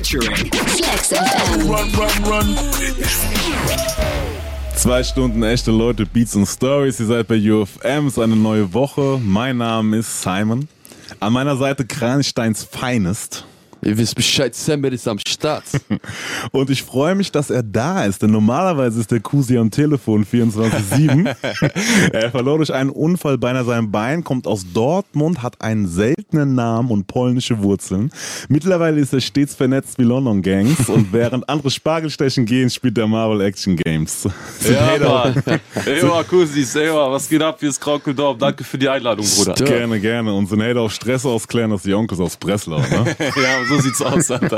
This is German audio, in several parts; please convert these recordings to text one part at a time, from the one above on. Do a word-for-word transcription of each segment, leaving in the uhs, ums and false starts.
featuring Flex F M. Run, run, run. Zwei Stunden echte Leute, Beats und Stories. Ihr seid bei U F M, es ist eine neue Woche. Mein Name ist Simon. An meiner Seite Kransteins Finest. Ihr wisst Bescheid, Samber ist am Start. Und ich freue mich, dass er da ist, denn normalerweise ist der Kusi am Telefon vierundzwanzig sieben. Er verlor durch einen Unfall beinahe sein Bein, kommt aus Dortmund, hat einen seltenen Namen und polnische Wurzeln. Mittlerweile ist er stets vernetzt wie London Gangs und während andere Spargelstechen gehen, spielt er Marvel Action Games. Ja, Mann. Ey, Kusis, ey, was geht ab? Hier ist Krokodorf. Danke für die Einladung, Bruder. Stop. Gerne, gerne. Und sind Hater auf Stress ausklären, dass die Onkels aus Breslau, ne? Ja, so sieht's aus, Alter.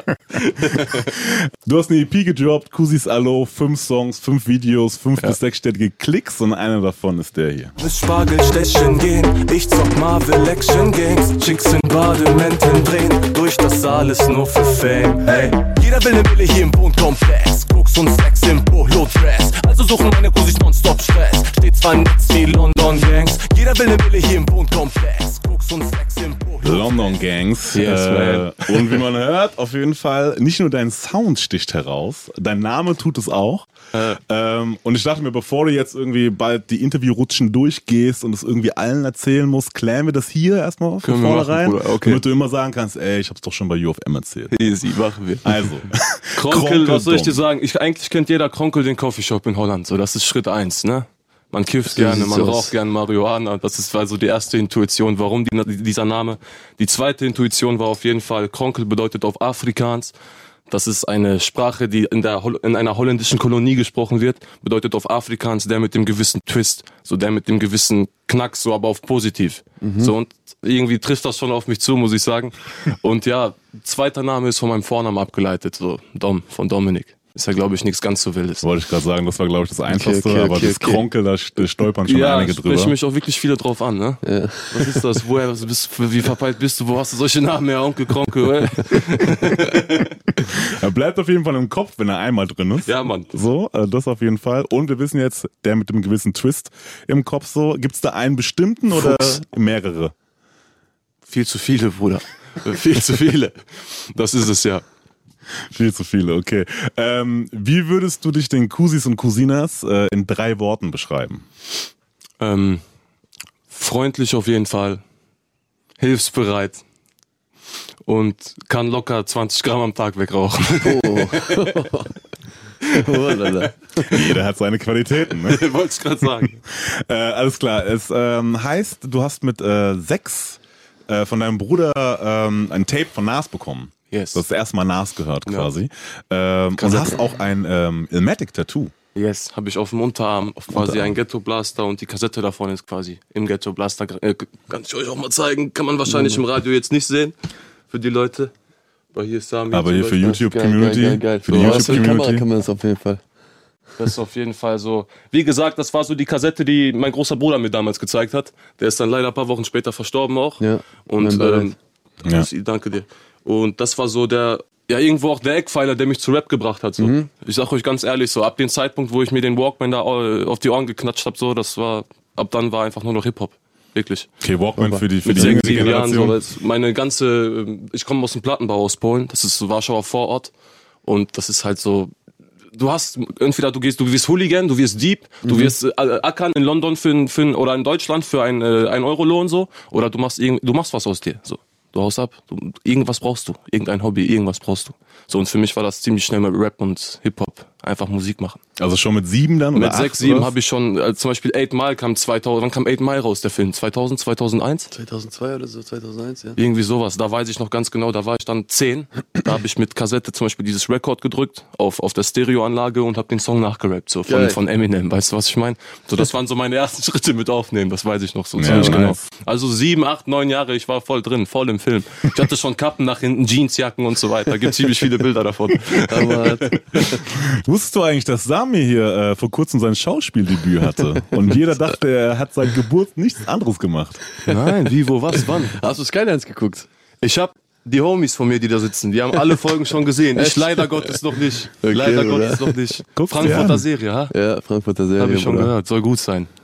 Du hast eine E P gedroppt, Kusis Allo, fünf Songs, fünf Videos, fünf ja. bis sechsstellige Klicks und einer davon ist der hier. Mit Spargelstechen gehen, ich zock Marvel Action Games, Chicks in Bademänteln drehen, durch das alles nur für Fame, hey. Jeder will ne Wille hier im Wohnkomplex, Koks und Sex im Polo-Dress, also suchen meine Kusis nonstop Stress, stets vernetzt wie London Gangs. Jeder will ne Wille hier im Wohnkomplex, Koks und Sex im Polo-Dress. London Gangs. Yes, äh, und wie man hört, auf jeden Fall, nicht nur dein Sound sticht heraus, dein Name tut es auch. Äh. Ähm, und ich dachte mir, bevor du jetzt irgendwie bald die Interviewrutschen durchgehst und es irgendwie allen erzählen musst, klären wir das hier erstmal von vornherein, okay. damit du immer sagen kannst, ey, ich hab's doch schon bei U F M erzählt. Easy, machen wir. Also. Kronkel, Kronkel, was soll ich dir sagen? Ich, eigentlich kennt jeder Kronkel den Coffeeshop in Holland, so, das ist Schritt eins, ne? Man kifft gerne, man raucht gerne Marihuana. Das ist also die erste Intuition, warum die, dieser Name. Die zweite Intuition war auf jeden Fall, Kronkel bedeutet auf Afrikaans. Das ist eine Sprache, die in, der, in einer holländischen Kolonie gesprochen wird. Bedeutet auf Afrikaans der mit dem gewissen Twist. So der mit dem gewissen Knack, so aber auf positiv. Mhm. So und irgendwie trifft das schon auf mich zu, muss ich sagen. Und ja, zweiter Name ist von meinem Vornamen abgeleitet. So Dom, von Dominik. Ist ja, glaube ich, nichts ganz so Wildes. Wollte ich gerade sagen, das war, glaube ich, das Einfachste, okay, okay, aber okay, das okay. Kronkel, da stolpern schon ja, einige drüber. Ja, sprechen mich auch wirklich viele drauf an, ne? Ja. Was ist das? Woher, was bist, wie verpeilt bist du? Wo hast du solche Namen her? Onkel Kronkel, Er bleibt auf jeden Fall im Kopf, wenn er einmal drin ist. Ja, Mann. So, das auf jeden Fall. Und wir wissen jetzt, der mit dem gewissen Twist im Kopf so. Gibt's da einen bestimmten oder Fuchs. mehrere? Viel zu viele, Bruder. Viel zu viele. Das ist es ja. Viel zu viele, okay. Ähm, wie würdest du dich den Kusis und Cousinas äh, in drei Worten beschreiben? Ähm, freundlich auf jeden Fall, hilfsbereit und kann locker zwanzig Gramm am Tag wegrauchen. Oh. Oh, lala. Jeder hat seine Qualitäten, ne? Wollte ich gerade sagen. äh, alles klar, es ähm, heißt, du hast mit äh, sechs äh, von deinem Bruder ähm, ein Tape von Nas bekommen. Yes. Du hast das erste Mal Nas gehört quasi. Ja. Ähm, und hast auch ein ähm, Illmatic-Tattoo. Yes, habe ich auf dem Unterarm auf quasi Unterarm. Ein Ghetto-Blaster und die Kassette davon ist quasi im Ghetto-Blaster. Äh, kann ich euch auch mal zeigen, kann man wahrscheinlich im Radio jetzt nicht sehen, für die Leute. Aber hier ist Sami. Aber hier für YouTube-Community. Geil, geil, geil. Für die so, YouTube-Community. Kamera kann man das auf jeden Fall. Das ist auf jeden Fall so. Wie gesagt, das war so die Kassette, die mein großer Bruder mir damals gezeigt hat. Der ist dann leider ein paar Wochen später verstorben auch. Ja. Und ähm, ja. danke dir. Und das war so der, ja irgendwo auch der Eckpfeiler, der mich zu Rap gebracht hat. So. Mhm. Ich sag euch ganz ehrlich, so ab dem Zeitpunkt, wo ich mir den Walkman da auf die Ohren geknatscht habe, so, das war, ab dann war einfach nur noch Hip-Hop. Wirklich. Okay, Walkman für die, für die jüngere Generation. Jahren, so, meine ganze, ich komme aus dem Plattenbau aus Polen, das ist so Warschauer Vorort. Und das ist halt so, du hast, entweder du gehst, du wirst Hooligan, du wirst Dieb, mhm. du wirst äh, ackern in London für, für, oder in Deutschland für ein, äh, ein Euro-Lohn, so, oder du machst irgend, du machst was aus dir, so. Du haust ab, du, irgendwas brauchst du, irgendein Hobby, irgendwas brauchst du. So, und für mich war das ziemlich schnell mit Rap und Hip-Hop, einfach Musik machen. Also schon mit sieben dann? Mit oder sechs, sieben habe ich schon, äh, zum Beispiel Eight Mile kam zweitausend, wann kam Eight Mile raus, der Film? zweitausend, zweitausendeins? zweitausendzwei oder so, zweitausendeins, ja. Irgendwie sowas, da weiß ich noch ganz genau, da war ich dann zehn, da habe ich mit Kassette zum Beispiel dieses Record gedrückt, auf, auf der Stereoanlage und habe den Song nachgerappt, so von, von Eminem, weißt du, was ich meine? So, das waren so meine ersten Schritte mit aufnehmen, das weiß ich noch so ziemlich ja, genau. Nice. Also sieben, acht, neun Jahre, ich war voll drin, voll im Film. Ich hatte schon Kappen nach hinten, Jeansjacken und so weiter, gibt ziemlich viele Bilder davon. Aber wusstest du eigentlich, dass Sami hier äh, vor kurzem sein Schauspieldebüt hatte? Und jeder dachte, er hat seit Geburt nichts anderes gemacht. Nein, wie, wo, was, wann? Hast du Skylines geguckt? Ich hab die Homies von mir, die da sitzen, die haben alle Folgen schon gesehen. Ich leider Gottes noch nicht. Okay, leider oder? Gottes noch nicht. Guck's Frankfurter Serie, ha? Ja, Frankfurter Serie. Hab ich schon Bruder. gehört, soll gut sein.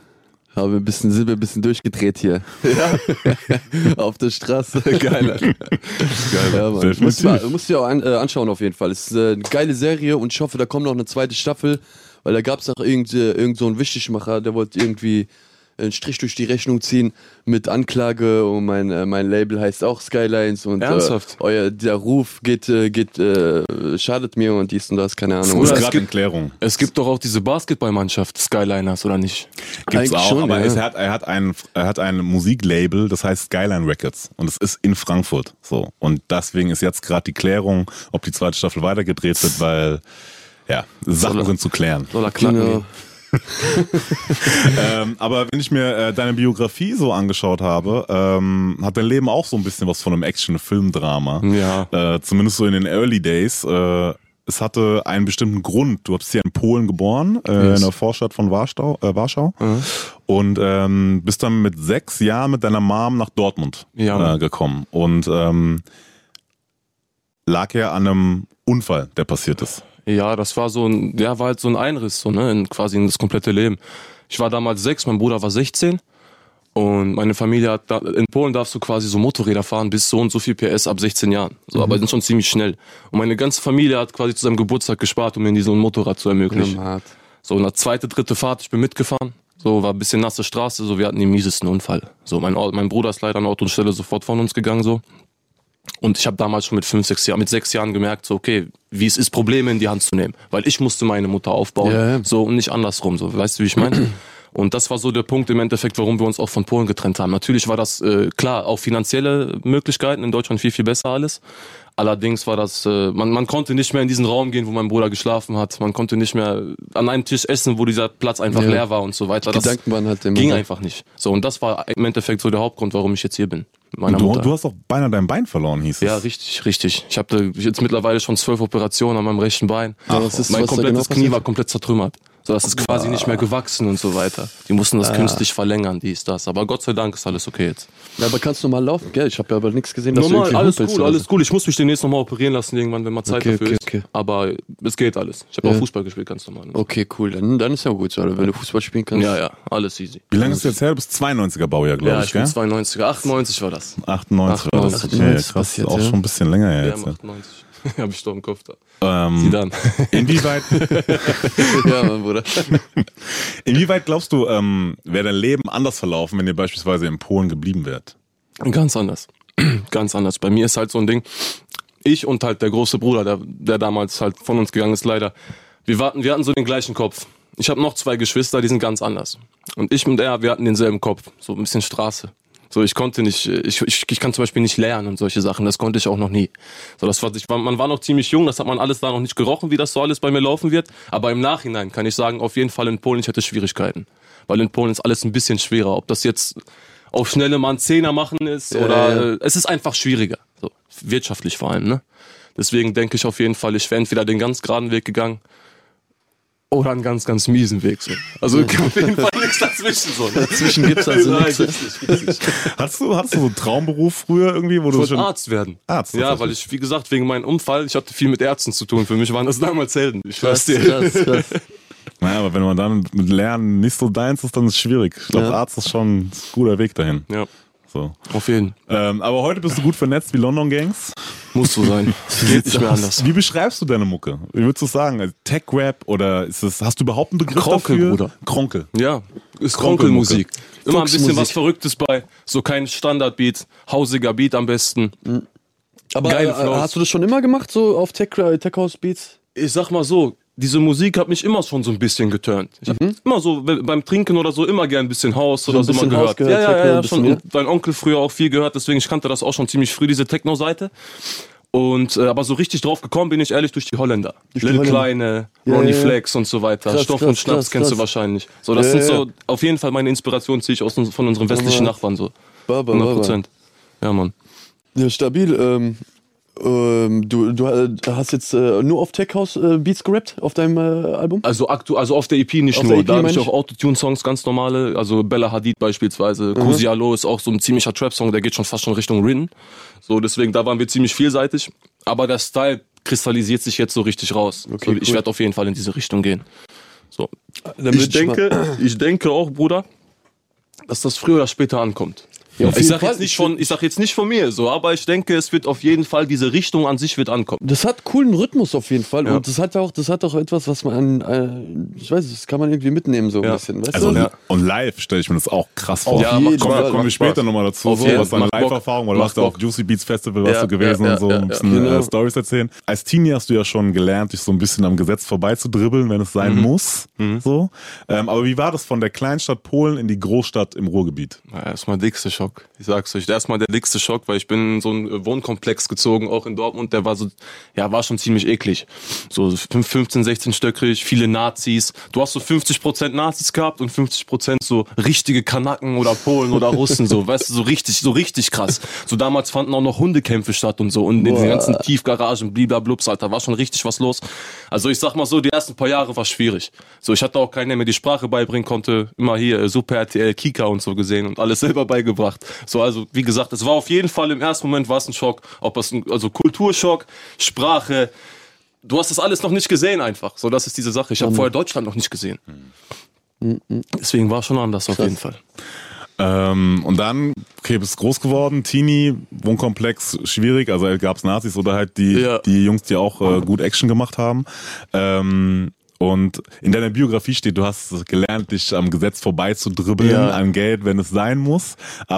Haben wir ein bisschen, sind wir ein bisschen durchgedreht hier. Ja. Auf der Straße. Geil. Geil. Ja, Mann. Musst du musst dir auch an, äh, anschauen auf jeden Fall. Es ist äh, eine geile Serie und ich hoffe, da kommt noch eine zweite Staffel, weil da gab es auch irgend, äh, irgend so einen Wichtigmacher, der wollte irgendwie einen Strich durch die Rechnung ziehen mit Anklage und mein, äh, mein Label heißt auch Skylines und Ernsthaft? Äh, euer, der Ruf geht, äh, geht äh, schadet mir und dies und das, keine Ahnung. Das ist es gerade in gibt- Klärung. Es gibt doch auch diese Basketballmannschaft, Skyliners, oder nicht? Gibt's Eigentlich auch, schon, aber ja. es hat, er, hat ein, er hat ein Musiklabel, das heißt Skyline Records und es ist in Frankfurt. So. Und deswegen ist jetzt gerade die Klärung, ob die zweite Staffel weitergedreht wird, weil ja, Sachen Soll er- sind zu klären. Soll er knacken Genau. gehen? ähm, aber wenn ich mir äh, deine Biografie so angeschaut habe, ähm, hat dein Leben auch so ein bisschen was von einem Action-Film-Drama. Ja. Äh, zumindest so in den Early Days. Äh, es hatte einen bestimmten Grund. Du hast hier in Polen geboren, äh, Yes. in der Vorstadt von Warschau, äh, Warschau. Und ähm, bist dann mit sechs Jahren mit deiner Mom nach Dortmund Ja. äh, gekommen. Und ähm, lag ja an einem Unfall, der passiert ist. Ja, das war so ein, ja, war halt so ein Einriss, so, ne, in quasi in das komplette Leben. Ich war damals sechs, mein Bruder war sechzehn und meine Familie hat, da, in Polen darfst du quasi so Motorräder fahren bis so und so viel P S ab sechzehn Jahren. So, aber sind schon ziemlich schnell. Und meine ganze Familie hat quasi zu seinem Geburtstag gespart, um mir so ein Motorrad zu ermöglichen. Ja, hart. So, eine zweite, dritte Fahrt, ich bin mitgefahren. So, war ein bisschen nasse Straße, so, wir hatten den miesesten Unfall. So, mein, Au- mein Bruder ist leider an Ort und Stelle sofort von uns gegangen, so. Und ich habe damals schon mit fünf, sechs Jahren, mit sechs Jahren gemerkt, so, okay, wie es ist, Probleme in die Hand zu nehmen. Weil ich musste meine Mutter aufbauen. Ja, ja. So, und nicht andersrum, so. Weißt du, wie ich meine? Und das war so der Punkt im Endeffekt, warum wir uns auch von Polen getrennt haben. Natürlich war das, äh, klar, auch finanzielle Möglichkeiten in Deutschland viel, viel besser alles. Allerdings war das, äh, man, man konnte nicht mehr in diesen Raum gehen, wo mein Bruder geschlafen hat. Man konnte nicht mehr an einem Tisch essen, wo dieser Platz einfach Ja. leer war und so weiter. Das Gedanken waren halt immer ging da. einfach nicht. So, und das war im Endeffekt so der Hauptgrund, warum ich jetzt hier bin. Mit meiner Du, Mutter. du hast auch beinahe dein Bein verloren, hieß es. Ja, richtig, richtig. Ich habe jetzt mittlerweile schon zwölf Operationen an meinem rechten Bein. Ach, was ist- mein was da komplettes genau Knie passiert? war komplett zertrümmert. So, das ist quasi nicht mehr gewachsen und so weiter. Die mussten das künstlich verlängern, dies, das. Aber Gott sei Dank ist alles okay jetzt. Ja, aber kannst du mal laufen? Gell, ich habe ja aber nichts gesehen, dass du Normal, irgendwie alles humpelst cool, oder alles so. cool. Ich muss mich demnächst nochmal operieren lassen, irgendwann, wenn mal Zeit Okay, dafür okay, ist. okay. Aber es geht alles. Ich habe Ja. auch Fußball gespielt, ganz normal. Okay, cool. Dann, dann ist ja gut, so, wenn du Fußball spielen kannst. Ja, ja, alles easy. Wie lange ist das jetzt her? Du bist zweiundneunziger Baujahr, glaube Ja, ich, ich bin gell? zweiundneunziger, achtundneunzig war das. achtundneunzig war das. achtundneunzig. Okay, achtundneunzig krass. passiert, Auch ja. schon ein bisschen länger her Ja, jetzt. Ja. achtundneunzig. Hab ich doch im Kopf da. Ähm, Sieh dann. inwieweit, Ja, mein Bruder. inwieweit glaubst du, ähm, wäre dein Leben anders verlaufen, wenn ihr beispielsweise in Polen geblieben wärt? Ganz anders. Ganz anders. Bei mir ist halt so ein Ding, ich und halt der große Bruder, der, der damals halt von uns gegangen ist, leider, wir, warten, wir hatten so den gleichen Kopf. Ich habe noch zwei Geschwister, die sind ganz anders. Und ich und er, wir hatten denselben Kopf, so ein bisschen Straße. So, ich konnte nicht, ich, ich, ich kann zum Beispiel nicht lernen und solche Sachen, das konnte ich auch noch nie. So, das war, ich, war, man war noch ziemlich jung, das hat man alles da noch nicht gerochen, wie das so alles bei mir laufen wird. Aber im Nachhinein kann ich sagen, auf jeden Fall in Polen, ich hatte Schwierigkeiten. Weil in Polen ist alles ein bisschen schwerer. Ob das jetzt auf schnelle mal einen Zehner machen ist Ja, oder ja. äh, es ist einfach schwieriger. So, wirtschaftlich vor allem, ne? Deswegen denke ich auf jeden Fall, ich wäre entweder den ganz geraden Weg gegangen oder einen ganz, ganz miesen Weg. So. Also auf jeden Fall nichts dazwischen. So, ne? Dazwischen gibt's also Nein, nichts. gibt's nicht, gibt's nicht. Hattest du, hattest du so einen Traumberuf früher irgendwie, wo Ich du wollte schon... Arzt werden. Arzt, Ja, tatsächlich. weil ich, wie gesagt, wegen meinem Unfall, ich hatte viel mit Ärzten zu tun. Für mich waren das damals Helden. Ich weiß Krass, dir. krass, krass. Naja, aber wenn man dann mit Lernen nicht so deins ist, dann ist es schwierig. Ich glaube, Ja. Arzt ist schon ein guter Weg dahin. Ja, So. auf jeden Fall. Ähm, aber heute bist du gut vernetzt wie London Gangs. Muss so sein. Geht nicht mehr anders. Wie beschreibst du deine Mucke? Wie würdest du es sagen? Also Tech-Rap oder ist es, hast du überhaupt einen Begriff Kronkel, dafür? Bruder. Kronkel. Ja, ist Kronkelmucke. Kronkelmusik. Immer ein bisschen Fuchsmusik. was Verrücktes bei. So kein Standardbeat, hausiger Beat am besten. Aber Geile äh, Flows. hast du das schon immer gemacht, so auf Tech, äh, Tech House Beats? Ich sag mal so, diese Musik hat mich immer schon so ein bisschen geturnt. Ich habe immer so we- beim Trinken oder so immer gern ein bisschen House oder ein so mal bisschen gehört. House gehört, ja, ja, Techno ja, ein ja bisschen, schon. ja. Und mein Onkel früher auch viel gehört, deswegen ich kannte das auch schon ziemlich früh, diese Techno-Seite. Und äh, aber so richtig drauf gekommen bin ich ehrlich durch die Holländer. Durch die Lil Holländer. Kleine, Ja, Ronnie ja, ja. Flex und so weiter. Krass, Stoff krass, und Schnaps krass, kennst du krass. wahrscheinlich. So, das Ja, sind ja, so ja. auf jeden Fall meine Inspiration ziehe ich aus, uns- von unseren westlichen Ja. Nachbarn so. Baba, hundert Baba. Prozent. Ja, Mann. Ja, stabil. Ähm, ähm, du du äh, hast jetzt äh, nur auf Tech House äh, Beats gerappt auf deinem äh, Album? Also aktu also auf der E P nicht Auf nur, der E P da habe ich meine auch Autotune-Songs, ganz normale, also Bella Hadid beispielsweise, Mhm. Cozy Alo ist auch so ein ziemlicher Trap-Song, der geht schon fast schon Richtung Rin. So, deswegen, da waren wir ziemlich vielseitig, aber der Style kristallisiert sich jetzt so richtig raus. Okay, so, ich cool. werde auf jeden Fall in diese Richtung gehen. So. Dann Ich würd denke, ich denke auch, Bruder, dass das früher oder später ankommt. Ja, ich sag jetzt nicht von, ich sag jetzt nicht von mir so, aber ich denke, es wird auf jeden Fall, diese Richtung an sich wird ankommen. Das hat coolen Rhythmus auf jeden Fall ja. und das hat auch, das hat auch etwas, was man, äh, ich weiß, das kann man irgendwie mitnehmen so ein ja. bisschen, weißt also, du? Ja. Und live stelle ich mir das auch krass vor. Ja, kommen komm wir später nochmal dazu, so, was deine Live-Erfahrung, weil du warst ja auf Juicy Beats Festival warst ja, du gewesen ja, und so, ja, ein bisschen ja, äh, Storys erzählen. Als Teenie hast du ja schon gelernt, dich so ein bisschen am Gesetz vorbeizudribbeln, wenn es sein mhm. muss. Mhm. So. Ähm, aber wie war das von der Kleinstadt Polen in die Großstadt im Ruhrgebiet? Ja, erstmal der dickste Schock. Ich sag's euch, erstmal der dickste Schock, weil ich bin in so einen Wohnkomplex gezogen, auch in Dortmund, der war so, ja, war schon ziemlich eklig. So fünfzehn, sechzehn stöckig, viele Nazis. Du hast so fünfzig Prozent Nazis gehabt und fünfzig Prozent so richtige Kanaken oder Polen oder Russen, so, weißt du, so richtig, so richtig krass. So damals fanden auch noch Hundekämpfe statt und so und in den ganzen Tiefgaragen, bliblablubs, Alter, war schon richtig was los. Also ich sag mal so, die ersten paar Jahre war schwierig. So, ich hatte auch keinen, der mir die Sprache beibringen konnte. Immer hier Super R T L, Kika und so gesehen und alles selber beigebracht. So, also wie gesagt, es war auf jeden Fall im ersten Moment war es ein Schock, ob es ein, also Kulturschock, Sprache. Du hast das alles noch nicht gesehen einfach. So, das ist diese Sache. Ich habe mhm. vorher Deutschland noch nicht gesehen. Mhm. Deswegen war es schon anders auf jeden Fall. Ähm, und dann, okay, bist groß geworden, Teenie, Wohnkomplex, schwierig, also gab es Nazis oder halt die, ja. die Jungs, die auch äh, gut Action gemacht haben. Ähm, Und in deiner Biografie steht, du hast gelernt, dich am Gesetz vorbeizudribbeln, ja. an Geld, wenn es sein muss.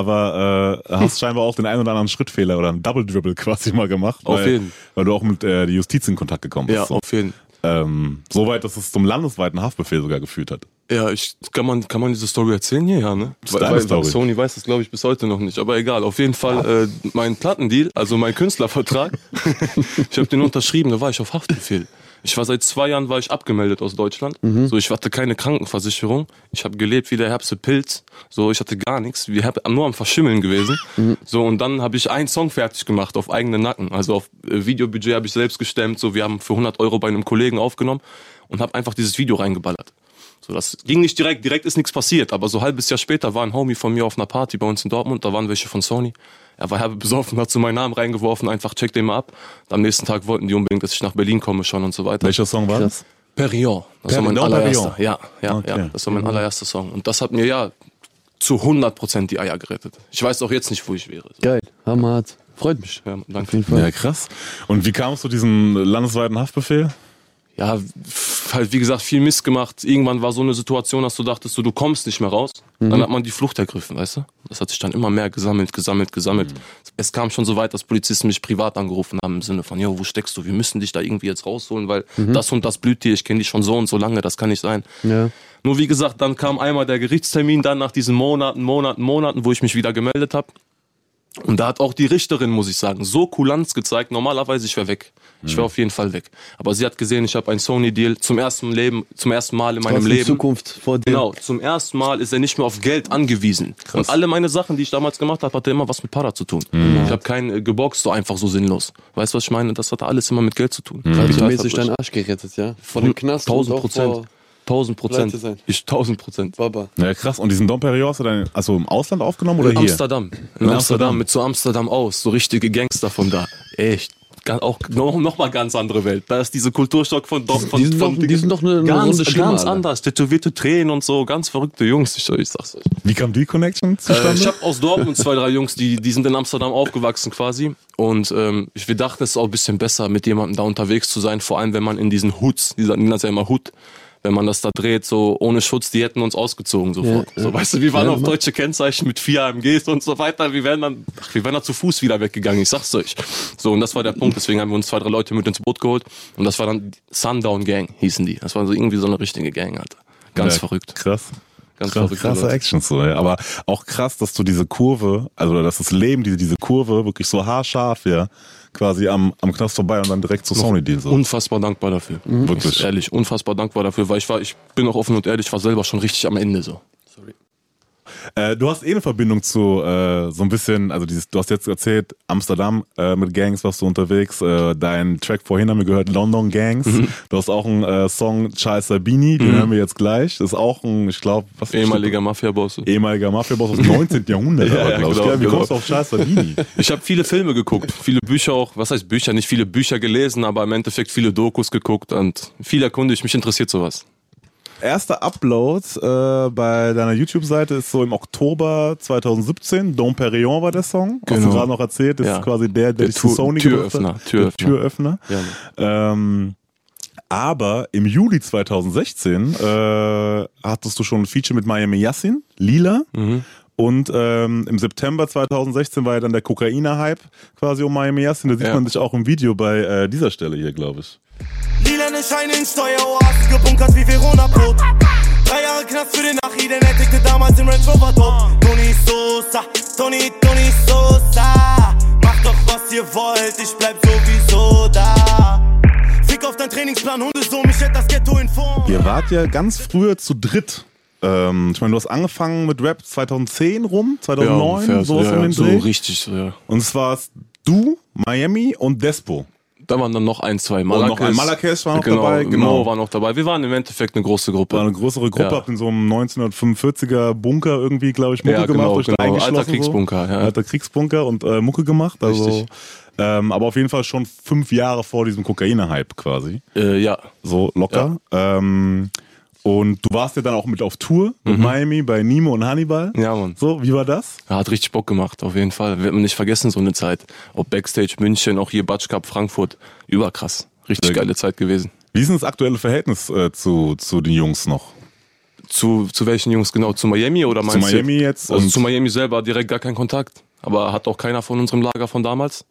Aber äh, hast scheinbar auch den einen oder anderen Schrittfehler oder einen Double Dribble quasi mal gemacht. Auf weil, jeden. Weil du auch mit äh, der Justiz in Kontakt gekommen bist. Ja, so. auf jeden. Ähm, Soweit, dass es zum landesweiten Haftbefehl sogar geführt hat. Ja, ich, kann man, kann man diese Story erzählen hier? Ja, ne? Das ist deine Story. Sony weiß das, glaube ich, bis heute noch nicht. Aber egal, auf jeden Fall, äh, mein Plattendeal, also mein Künstlervertrag, ich habe den unterschrieben, da war ich auf Haftbefehl. Ich war seit zwei Jahren war ich abgemeldet aus Deutschland. Mhm. So, ich hatte keine Krankenversicherung. Ich habe gelebt wie der Herbste Pilz. So, ich hatte gar nichts. Wir haben nur am Verschimmeln gewesen. Mhm. So, und dann habe ich einen Song fertig gemacht auf eigenen Nacken. Also auf äh, Videobudget habe ich selbst gestemmt. So, wir haben für hundert Euro bei einem Kollegen aufgenommen und habe einfach dieses Video reingeballert. So, das ging nicht direkt. Direkt ist nichts passiert. Aber so ein halbes Jahr später war ein Homie von mir auf einer Party bei uns in Dortmund. Da waren welche von Sony. Er war herbe besoffen, hat so meinen Namen reingeworfen, einfach check den mal ab. Am nächsten Tag wollten die unbedingt, dass ich nach Berlin komme schon und so weiter. Welcher Song war das? Perignon. Das Perignon, war mein allererster. Perignon. Ja, ja, okay. ja. Das war mein allererster Song. Und das hat mir ja zu hundert Prozent die Eier gerettet. Ich weiß auch jetzt nicht, wo ich wäre. So. Geil, hammerhart. Freut mich. Ja, danke. Auf jeden Fall. Ja, krass. Und wie kam es zu diesem landesweiten Haftbefehl? Ja, halt wie gesagt, viel Mist gemacht. Irgendwann war so eine Situation, dass du dachtest, so, du kommst nicht mehr raus. Mhm. Dann hat man die Flucht ergriffen, weißt du? Das hat sich dann immer mehr gesammelt, gesammelt, gesammelt. Mhm. Es kam schon so weit, dass Polizisten mich privat angerufen haben im Sinne von, jo, wo steckst du? Wir müssen dich da irgendwie jetzt rausholen, weil mhm. das und das blüht dir. Ich kenne dich schon so und so lange, das kann nicht sein. Ja. Nur wie gesagt, dann kam einmal der Gerichtstermin, dann nach diesen Monaten, Monaten, Monaten, wo ich mich wieder gemeldet habe. Und da hat auch die Richterin, muss ich sagen, so Kulanz gezeigt. Normalerweise, ich wäre weg. Ich wäre auf jeden Fall weg. Aber sie hat gesehen, ich habe einen Sony-Deal zum ersten Leben, zum ersten Mal in meinem Leben. Zukunft vor dir. Genau, zum ersten Mal ist er nicht mehr auf Geld angewiesen. Krass. Und alle meine Sachen, die ich damals gemacht habe, hatte immer was mit Para zu tun. Mhm. Ich habe keinen äh, geboxt, so einfach so sinnlos. Weißt du, was ich meine? Das hatte alles immer mit Geld zu tun. Mhm. Regelmäßig deinen Arsch gerettet, ja? Von dem Knast. Tausend Prozent. Tausend Prozent. Ich tausend Prozent. Baba. Ja, krass. Und diesen Dom Perignon hast du dann also im Ausland aufgenommen oder in hier? Amsterdam. In, in Amsterdam. Amsterdam. Mit so Amsterdam aus. So richtige Gangster von da. Echt. Auch noch, noch mal ganz andere Welt. Da ist diese Kulturschock von doch von, die sind, von, doch, die sind doch eine, eine ganz, Runde schlimmer, ganz Alter. anders. Tätowierte Tränen und so, ganz verrückte Jungs. Ich, ich sag's euch. Wie kam die Connection zustande? Äh, ich habe aus Dortmund zwei, drei Jungs, die die sind in Amsterdam aufgewachsen quasi. Und ähm, ich, wir dachten, es ist auch ein bisschen besser, mit jemandem da unterwegs zu sein. Vor allem, wenn man in diesen Hoods, die nennen das ja immer Hood, wenn man das da dreht, so ohne Schutz, die hätten uns ausgezogen sofort. Ja, so, ja. Weißt du, wir waren ja, auf deutsche Kennzeichen mit vier A M Gs und so weiter. Wir wären dann, ach, wir wären da zu Fuß wieder weggegangen, ich sag's euch. So, und das war der Punkt, deswegen haben wir uns zwei, drei Leute mit ins Boot geholt. Und das war dann Sundown Gang, hießen die. Das war so irgendwie so eine richtige Gang, Alter. Ganz ja, verrückt. Krass. Ganz krass, verrückt. Krasse Action so, ja. Aber auch krass, dass du diese Kurve, also dass das Leben, diese, diese Kurve wirklich so haarscharf, ja, quasi am, am Knast vorbei und dann direkt zu Sony-Deal. So. Unfassbar dankbar dafür. Mhm. Wirklich. Ehrlich, unfassbar dankbar dafür, weil ich war, ich bin auch offen und ehrlich, ich war selber schon richtig am Ende so. Sorry. Äh, du hast eh eine Verbindung zu äh, so ein bisschen, also dieses, du hast jetzt erzählt, Amsterdam äh, mit Gangs warst du unterwegs, äh, dein Track vorhin haben wir gehört, London Gangs, mhm. du hast auch einen äh, Song, Charles Sabini, den mhm. hören wir jetzt gleich, das ist auch ein, ich glaube, was ehemaliger Mafia-Boss. Ehemaliger Mafia-Boss aus dem neunzehnten Jahrhundert, ja, ja, glaube ich. genau, Wie genau. kommst du auf Charles Sabini? Ich habe viele Filme geguckt, viele Bücher auch, was heißt Bücher, nicht viele Bücher gelesen, aber im Endeffekt viele Dokus geguckt und viel erkundigt, mich interessiert sowas. erster Upload äh, bei deiner YouTube-Seite ist so im Oktober zwanzig siebzehn. Dom Perignon war der Song. Genau. Hast du gerade noch erzählt. Das ja. ist quasi der, der, der dich zu Sony Türöffner, gemacht hat. Türöffner. Der Türöffner. Ja. Ähm, aber im Juli zwanzig sechzehn äh, hattest du schon ein Feature mit Miami Yassin, Lila. Mhm. Und ähm, im September zwanzig sechzehn war ja dann der Kokainer-Hype quasi um Miami Yassin. Da sieht ja. man dich auch im Video bei äh, dieser Stelle hier, glaube ich. Lilane Scheine in Steueroasen, gebunkert wie Verona Brot. Drei Jahre Knast für den Achi, der nettigte damals im Range Rover tot. Tony Sosa, Tony, Tony Sosa. Macht doch was ihr wollt, ich bleib sowieso da. Fick auf dein Trainingsplan, Hundesohn, mich hätt das Ghetto in Form. Ihr wart ja ganz früher zu dritt. Ähm, ich meine, du hast angefangen mit Rap zwanzig zehn rum, zwanzig neun, ja, sowas ja, in den so Dreh. richtig, so, ja. Und es war du, Miami und Despo. Da waren dann noch ein, zwei. Marrakes, noch ein Marrakes war noch genau, dabei. Genau, Mo war noch dabei. Wir waren im Endeffekt eine große Gruppe. War eine größere Gruppe, ja. habt in so einem neunzehnhundertfünfundvierzig Bunker irgendwie, glaube ich, Mucke ja, gemacht. Genau, euch genau. da eingeschlossen. Alter Kriegsbunker. So. Ja. Alter Kriegsbunker und äh, Mucke gemacht. Also, richtig. Ähm, aber auf jeden Fall schon fünf Jahre vor diesem Kokainer-Hype quasi. Äh, ja. So locker. Ja. Ähm, Und du warst ja dann auch mit auf Tour mit mhm. Miami bei Nimo und Hannibal. Ja, Mann. So, wie war das? Ja, hat richtig Bock gemacht, auf jeden Fall. Wird man nicht vergessen, so eine Zeit. Ob Backstage München, auch hier Batsch Cup Frankfurt. Überkrass. Richtig Sehr geile gut. Zeit gewesen. Wie ist denn das aktuelle Verhältnis äh, zu, zu den Jungs noch? Zu, zu welchen Jungs genau? Zu Miami oder meinst du? Zu Miami jetzt? Also zu Miami selber direkt gar keinen Kontakt. Aber hat auch keiner von unserem Lager von damals.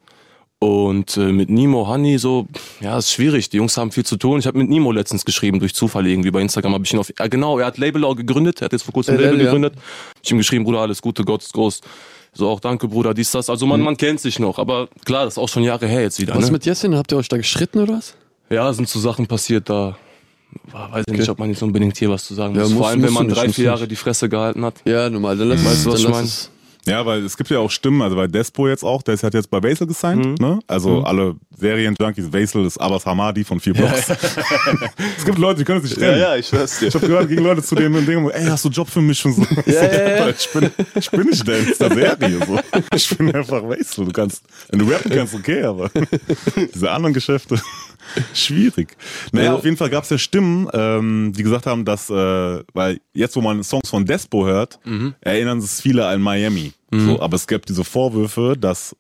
Und äh, mit Nimo, Hanni, so, ja, ist schwierig. Die Jungs haben viel zu tun. Ich habe mit Nimo letztens geschrieben, durch Zufall irgendwie bei Instagram. Hab ich ihn auf, ja, genau, er hat Label auch gegründet. Er hat jetzt vor kurzem ein Label ja. gegründet. Ich ihm geschrieben, Bruder, alles Gute, Gott ist groß. So, auch danke, Bruder, dies, das. Also man, mhm. man kennt sich noch. Aber klar, das ist auch schon Jahre her jetzt wieder. Was ne? mit Jessin? Habt ihr euch da gestritten oder was? Ja, sind so Sachen passiert, da weiß ich okay. nicht, ob man jetzt unbedingt hier was zu sagen muss. Ja, Vor allem, wenn man nicht, drei, vier Jahre die Fresse gehalten hat. Ja, normal. Dann lass weißt du, was ich meine? Ja, weil es gibt ja auch Stimmen, also bei Despo jetzt auch, der ist hat jetzt bei Vaisal gesigned, mhm. ne? Also mhm. alle Serien-Junkies, Vaisal ist Abbas Hamadi von vier Blocks. Ja, ja. Es gibt Leute, die können es nicht trennen. Ja, ja, ich weiß dir. Ich hab gehört, gegen Leute zu denen und denken, ey, hast du Job für mich? Und so. Ja, ja, ja. Ich bin, ich bin nicht der in der Serie, so. Ich bin einfach Vaisal. Du kannst, wenn du rappen kannst, okay, aber diese anderen Geschäfte, schwierig. Naja, ja. auf jeden Fall gab es ja Stimmen, ähm, die gesagt haben, dass, äh, weil jetzt, wo man Songs von Despo hört, mhm. erinnern sich viele an Miami. Mhm. So, aber es gab diese Vorwürfe, dass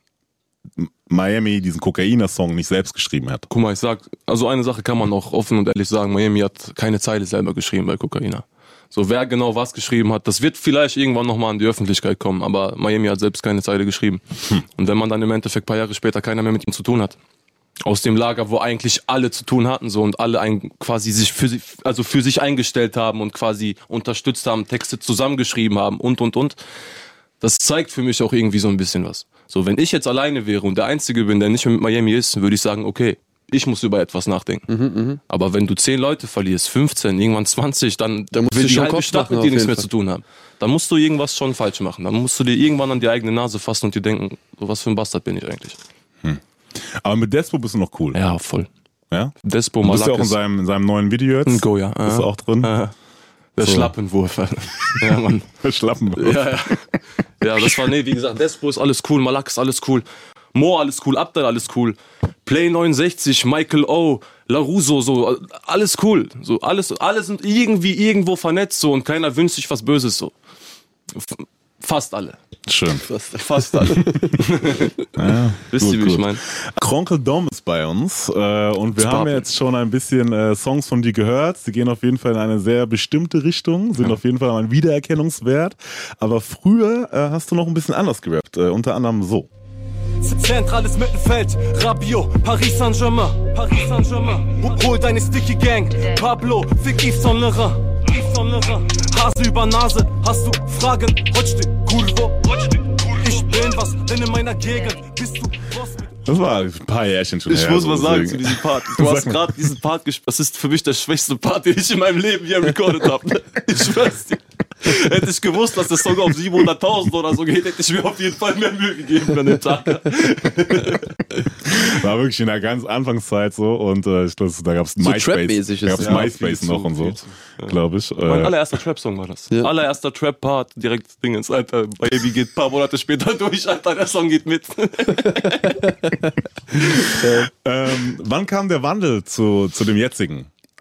Miami diesen Kokainer-Song nicht selbst geschrieben hat. Guck mal, ich sag, also eine Sache kann man auch offen und ehrlich sagen, Miami hat keine Zeile selber geschrieben bei Kokainer. So, wer genau was geschrieben hat, das wird vielleicht irgendwann nochmal an die Öffentlichkeit kommen, aber Miami hat selbst keine Zeile geschrieben. Hm. Und wenn man dann im Endeffekt ein paar Jahre später keiner mehr mit ihm zu tun hat, aus dem Lager, wo eigentlich alle zu tun hatten, so, und alle ein, quasi sich für sich, also für sich eingestellt haben und quasi unterstützt haben, Texte zusammengeschrieben haben und, und, und. Das zeigt für mich auch irgendwie so ein bisschen was. So, wenn ich jetzt alleine wäre und der Einzige bin, der nicht mehr mit Miami ist, würde ich sagen, okay, ich muss über etwas nachdenken. Mhm, mh. Aber wenn du zehn Leute verlierst, fünfzehn, irgendwann zwanzig, dann da will die halbe Kopf Stadt mit dir nichts mehr zu tun haben. Dann musst du irgendwas schon falsch machen. Dann musst du dir irgendwann an die eigene Nase fassen und dir denken, so, was für ein Bastard bin ich eigentlich. Hm. Aber mit Despo bist du noch cool. Ja, voll. Ja? Despo, du bist ja auch in seinem, in seinem neuen Video jetzt. Go, ja. Bist du auch drin? Äh, der so. Schlappenwurf. Ja, Mann. Der Schlappenwurf. Ja, ja. Ja, das war, nee, wie gesagt, Despo ist alles cool, Malak ist alles cool, Mo alles cool, Abdel alles cool, Play neunundsechzig, Michael O, LaRusso, so, alles cool. So, alles, alle sind irgendwie irgendwo vernetzt, so, und keiner wünscht sich was Böses, so. Fast alle. Schön. Fast, fast alle. Ja, wisst ihr, wie ich meine? Kronkel Dom ist bei uns äh, und wir haben jetzt schon ein bisschen äh, Songs von dir gehört. Sie gehen auf jeden Fall in eine sehr bestimmte Richtung, sind ja. auf jeden Fall ein Wiedererkennungswert. Aber früher äh, hast du noch ein bisschen anders gerappt, äh, unter anderem so. Zentrales Mittelfeld, Rabiot, Paris Saint-Germain, Paris Saint-Germain. Hol deine Sticky Gang, Pablo, fick Yves Saint Laurent, Yves Saint Laurent. Hase über Nase, hast du Fragen? Rutsch den Kurvo, ich bin was, denn in meiner Gegend bist du Boss mit. Das war ein paar Jährchen schon Ich her, muss mal so sagen zu diesem Part. Du hast gerade diesen Part gespielt. Das ist für mich der schwächste Part, den ich in meinem Leben hier recorded habe. Ich schwör's dir. Hätte ich gewusst, dass der Song auf siebenhunderttausend oder so geht, hätte ich mir auf jeden Fall mehr Mühe gegeben an dem Tag. War wirklich in der ganz Anfangszeit so und äh, ich glaube, da gab es so MySpace, da gab's ja, MySpace noch und so, ja. glaube ich. Mein äh, allererster Trap-Song war das. Ja. Allererster Trap-Part, direkt Dingens, Alter. Baby geht ein paar Monate später durch, Alter, der Song geht mit. ähm, wann kam der Wandel zu, zu dem jetzigen?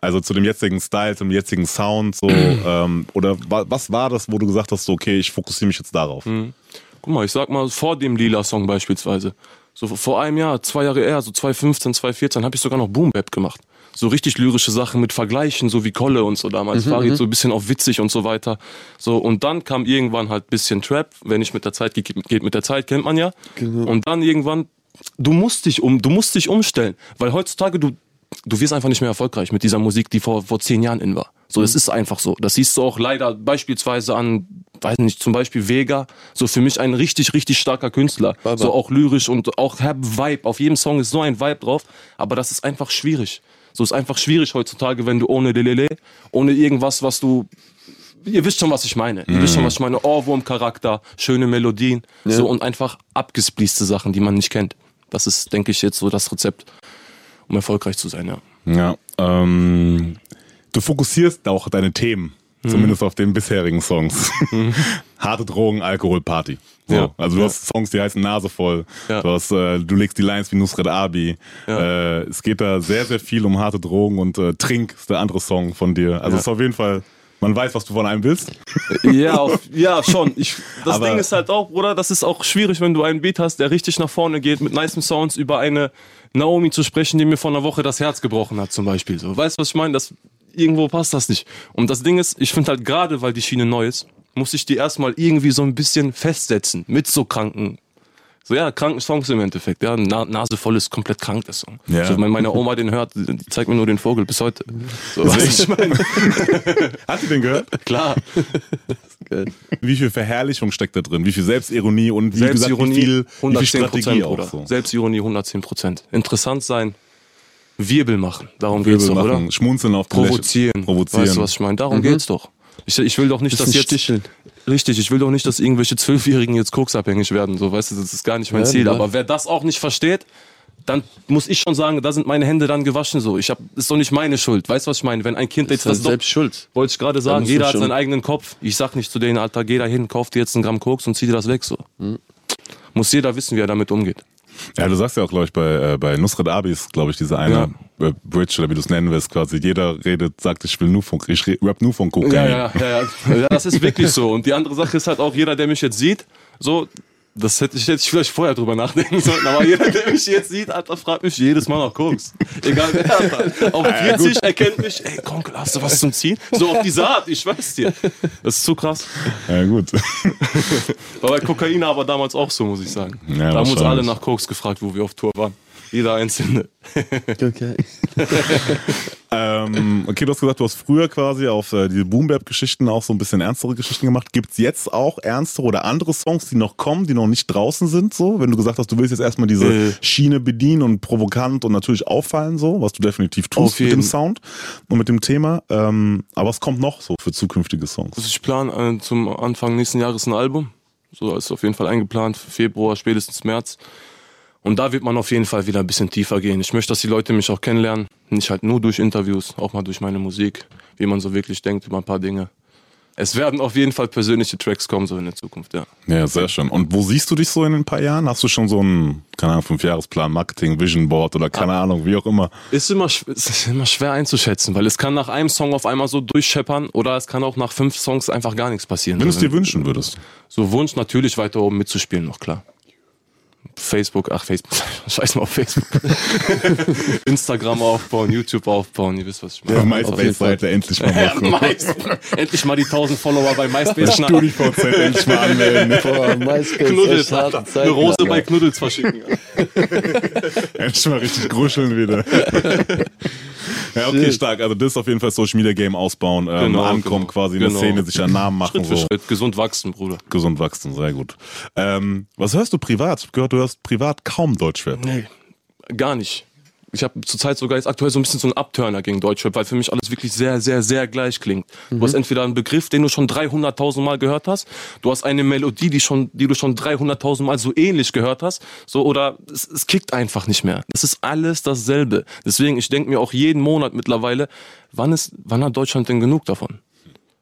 Also zu dem jetzigen Style, zum jetzigen Sound, so, ähm, oder wa- was war das, wo du gesagt hast, so, okay, ich fokussiere mich jetzt darauf? Mhm. Guck mal, ich sag mal, vor dem Lila-Song beispielsweise, so vor einem Jahr, zwei Jahre eher, so zwanzig fünfzehn, zwanzig vierzehn, habe ich sogar noch Boom-Bap gemacht. So richtig lyrische Sachen mit Vergleichen, so wie Kolle und so damals. Mhm, Farid so ein bisschen auf witzig und so weiter. So, und dann kam irgendwann halt bisschen Trap, wenn ich mit der Zeit geht, geht mit der Zeit, kennt man ja. Genau. Und dann irgendwann, du musst dich um, du musst dich umstellen, weil heutzutage du, du wirst einfach nicht mehr erfolgreich mit dieser Musik, die vor, vor zehn Jahren in war. So, das ist einfach so. Das siehst du auch leider beispielsweise an, weiß nicht, zum Beispiel Vega. So für mich ein richtig, richtig starker Künstler. Baba. So auch lyrisch und auch hab Vibe. Auf jedem Song ist so ein Vibe drauf. Aber das ist einfach schwierig. So ist einfach schwierig heutzutage, wenn du ohne Lelele, ohne irgendwas, was du, ihr wisst schon, was ich meine. Ihr mm. wisst schon, was ich meine. Ohrwurm-Charakter, schöne Melodien. Ja. So und einfach abgespleaste Sachen, die man nicht kennt. Das ist, denke ich, jetzt so das Rezept, um erfolgreich zu sein, ja. Ja, ähm... Du fokussierst auch deine Themen, mhm. zumindest auf den bisherigen Songs. Mhm. Harte Drogen, Alkohol, Party. So. Ja. Also du ja. hast Songs, die heißen Nase voll. Ja. Du, hast, äh, du legst die Lines wie Nusret Abi. Ja. Äh, es geht da sehr, sehr viel um harte Drogen und äh, Trink ist der andere Song von dir. Also ja. es ist auf jeden Fall, man weiß, was du von einem willst. Ja, auf, ja schon. Ich, das Aber Ding ist halt auch, Bruder, das ist auch schwierig, wenn du einen Beat hast, der richtig nach vorne geht, mit nicen Sounds über eine Naomi zu sprechen, die mir vor einer Woche das Herz gebrochen hat zum Beispiel. So, weißt du, was ich meine? Das irgendwo passt das nicht. Und das Ding ist, ich finde halt gerade, weil die Schiene neu ist, muss ich die erstmal irgendwie so ein bisschen festsetzen mit so kranken, so ja, kranken Songs im Endeffekt. Ja, Na- Nase voll ist komplett krank, der Song. Ja. So, wenn meine Oma den hört, die zeigt mir nur den Vogel bis heute. So, weißt du, ich meine. Hast du den gehört? Klar. Wie viel Verherrlichung steckt da drin? Wie viel Selbstironie und wie, Selbstironie, gesagt, wie, viel, wie viel Strategie auch so? Selbstironie hundertzehn Prozent. Interessant sein. Wirbel machen, darum Wirbel geht's doch, machen, oder? Schmunzeln auf Provozieren. Provozieren. Weißt du, was ich meine? Darum mhm. geht's doch. Ich, ich will doch nicht, dass jetzt... Sticheln. Richtig, ich will doch nicht, dass irgendwelche Zwölfjährigen jetzt koksabhängig werden. So, weißt du, das ist gar nicht mein ja, Ziel. Ja. Aber wer das auch nicht versteht, dann muss ich schon sagen, da sind meine Hände dann gewaschen. So, ich hab, ist doch nicht meine Schuld. Weißt du, was ich meine? Wenn ein Kind jetzt das selbst schuld. Wollte ich gerade sagen, jeder hat seinen eigenen Kopf. Ich sag nicht zu denen, Alter, geh da hin, kauf dir jetzt einen Gramm Koks und zieh dir das weg. So. Mhm. Muss jeder wissen, wie er damit umgeht. Ja, du sagst ja auch, glaube ich, bei, äh, bei Nusret Abi ist, glaube ich, diese eine ja. äh, Bridge, oder wie du es nennen willst, quasi. Jeder redet, sagt, ich will nur von, ich rap nur von Kokain. Ja, ja, ja, ja. Ja, das ist wirklich so. Und die andere Sache ist halt auch, jeder, der mich jetzt sieht, so, das hätte ich, hätte ich vielleicht vorher drüber nachdenken sollen, aber jeder, der mich jetzt sieht, Alter, fragt mich jedes Mal nach Koks. Egal wer, Alter. Auf vierzig ja, erkennt mich, ey, Konkel, hast du was zum Ziehen? So auf diese Art, ich schwör's dir. Das ist zu krass. Ja, gut. War bei Kokain aber damals auch so, muss ich sagen. Ja, da haben uns alle nach Koks gefragt, wo wir auf Tour waren. Jeder Einzelne. Okay. ähm, okay, du hast gesagt, du hast früher quasi auf äh, diese Boom-Bap-Geschichten auch so ein bisschen ernstere Geschichten gemacht. Gibt's jetzt auch ernstere oder andere Songs, die noch kommen, die noch nicht draußen sind? So, wenn du gesagt hast, du willst jetzt erstmal diese äh. Schiene bedienen und provokant und natürlich auffallen, so, was du definitiv tust mit dem Sound und mit dem Thema. Ähm, aber was kommt noch so für zukünftige Songs? Also ich plane äh, zum Anfang nächsten Jahres ein Album. So ist auf jeden Fall eingeplant, Februar, spätestens März. Und da wird man auf jeden Fall wieder ein bisschen tiefer gehen. Ich möchte, dass die Leute mich auch kennenlernen. Nicht halt nur durch Interviews, auch mal durch meine Musik, wie man so wirklich denkt über ein paar Dinge. Es werden auf jeden Fall persönliche Tracks kommen, so in der Zukunft, ja. Ja, sehr schön. Und wo siehst du dich so in ein paar Jahren? Hast du schon so einen, keine Ahnung, Fünfjahresplan, Marketing, Vision Board oder keine ah. Ahnung, wie auch immer? Ist immer, ist immer schwer einzuschätzen, weil es kann nach einem Song auf einmal so durchscheppern oder es kann auch nach fünf Songs einfach gar nichts passieren. Wenn du es dir wünschen würdest. So Wunsch natürlich weiter oben mitzuspielen, noch klar. Facebook, ach Facebook, scheiß mal auf Facebook. Instagram aufbauen, YouTube aufbauen, ihr wisst, was ich meine. Ja, MySpace-Seite endlich mal machen. Ja, MySpace. Endlich mal die tausend Follower bei MySpace schnappen. StudiVZ endlich mal anmelden. Boah, MySpace Knuddels, Zeit, eine Rose ja. bei Knuddels verschicken. Endlich mal richtig gruscheln wieder. Ja, okay, Shit. stark. Also das ist auf jeden Fall Social Media Game ausbauen, ähm, genau, ankommen genau. quasi in genau. der Szene, sich einen Namen machen. Schritt für so. Schritt, gesund wachsen, Bruder. Gesund wachsen, sehr gut. Ähm, was hörst du privat? Ich habe gehört, du hörst privat kaum Deutschrap. Nee, gar nicht. Ich habe zurzeit sogar jetzt aktuell so ein bisschen so einen Abturner gegen Deutschrap, weil für mich alles wirklich sehr, sehr, sehr gleich klingt. Mhm. Du hast entweder einen Begriff, den du schon dreihunderttausend Mal gehört hast, du hast eine Melodie, die schon, die du schon dreihunderttausend Mal so ähnlich gehört hast, so, oder es, es kickt einfach nicht mehr. Das ist alles dasselbe. Deswegen, ich denke mir auch jeden Monat mittlerweile, wann ist, wann hat Deutschland denn genug davon?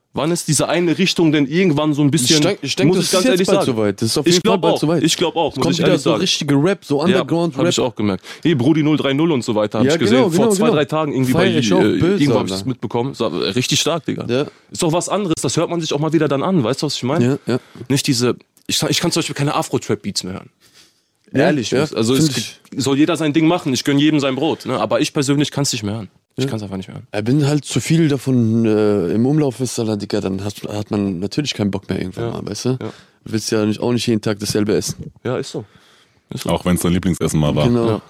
Wann ist diese eine Richtung denn irgendwann so ein bisschen, ich denke, ich denk, muss das ich ganz ist ehrlich jetzt bald sagen. soweit. Das ist auf jeden ich glaube Fall bald auch, soweit. ich glaube auch, es muss kommt ich wieder ehrlich so sagen. richtige Rap, so Underground-Rap. Ja, habe ich auch gemerkt. Hey, Brudi null drei null und so weiter, habe Ja, ich gesehen. genau, Vor genau, zwei, genau. drei Tagen irgendwie Feier bei ich auch äh, böse, irgendwo habe ich Alter. es mitbekommen. So, äh, richtig stark, Digga. Ja. Ist doch was anderes, das hört man sich auch mal wieder dann an, weißt du, was ich meine? Ja, ja. Nicht diese, ich, ich kann zum Beispiel keine Afro-Trap-Beats mehr hören. Ja, Ehrlich, ja, also es find ich- soll jeder sein Ding machen, ich gönn jedem sein Brot, ne? Aber ich persönlich kann es nicht mehr hören. Ich kann es einfach nicht mehr hören. Ja, wenn halt zu viel davon äh, im Umlauf ist, Alter, Digga, dann hat, hat man natürlich keinen Bock mehr irgendwann Ja. mal, weißt du? Ja. Du willst ja nicht, auch nicht jeden Tag dasselbe essen. Ja, ist so. Ist so. Auch wenn es dein Lieblingsessen mal war. Genau.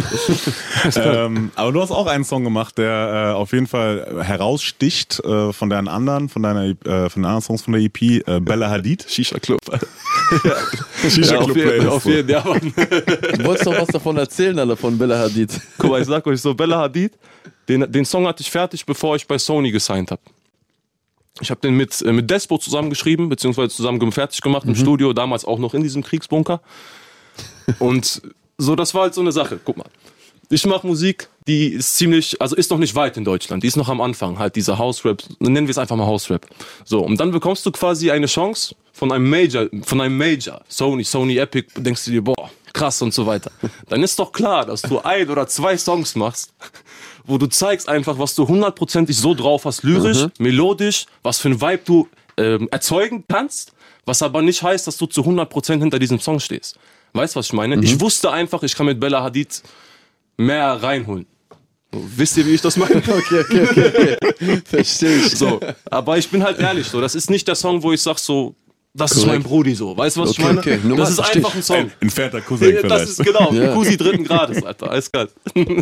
ähm, aber du hast auch einen Song gemacht, der äh, auf jeden Fall heraussticht äh, von deinen anderen, von deiner, äh, von den anderen Songs von der E P, äh, Bella Hadid. Shisha Club. Shisha Ja, auf Club jeden, Playlist. auf jeden, ja, Mann. Du wolltest doch was davon erzählen, Alter, von Bella Hadid. Guck mal, ich sag euch so, Bella Hadid, den, den Song hatte ich fertig, bevor ich bei Sony gesigned habe. Ich habe den mit, äh, mit Despo zusammengeschrieben, beziehungsweise zusammen fertig gemacht im Studio, damals auch noch in diesem Kriegsbunker. Und so, das war halt so eine Sache. Guck mal, ich mache Musik, die ist ziemlich, also ist noch nicht weit in Deutschland, die ist noch am Anfang, halt dieser House-Rap, nennen wir es einfach mal House-Rap. So, und dann bekommst du quasi eine Chance von einem Major, von einem Major, Sony, Sony Epic, denkst du dir, boah, krass und so weiter. Dann ist doch klar, dass du ein oder zwei Songs machst, wo du zeigst einfach, was du hundertprozentig so drauf hast, lyrisch, Mhm. melodisch, was für ein Vibe du ähm, erzeugen kannst, was aber nicht heißt, dass du zu hundert Prozent hinter diesem Song stehst. Weißt du, was ich meine? Mhm. Ich wusste einfach, ich kann mit Bella Hadid mehr reinholen. So, wisst ihr, wie ich das meine? Okay, okay, okay, okay. Verstehe ich. So, aber ich bin halt ehrlich, so, das ist nicht der Song, wo ich sag so, das ist Korrekt. mein Brudi so. Weißt du, was Okay, ich meine? okay. Nur Das mal ist verstehe einfach ich. ein Song. Entfernter Cousin Das vielleicht. ist genau, Ja. Cousin dritten Grades, Alter, eiskalt.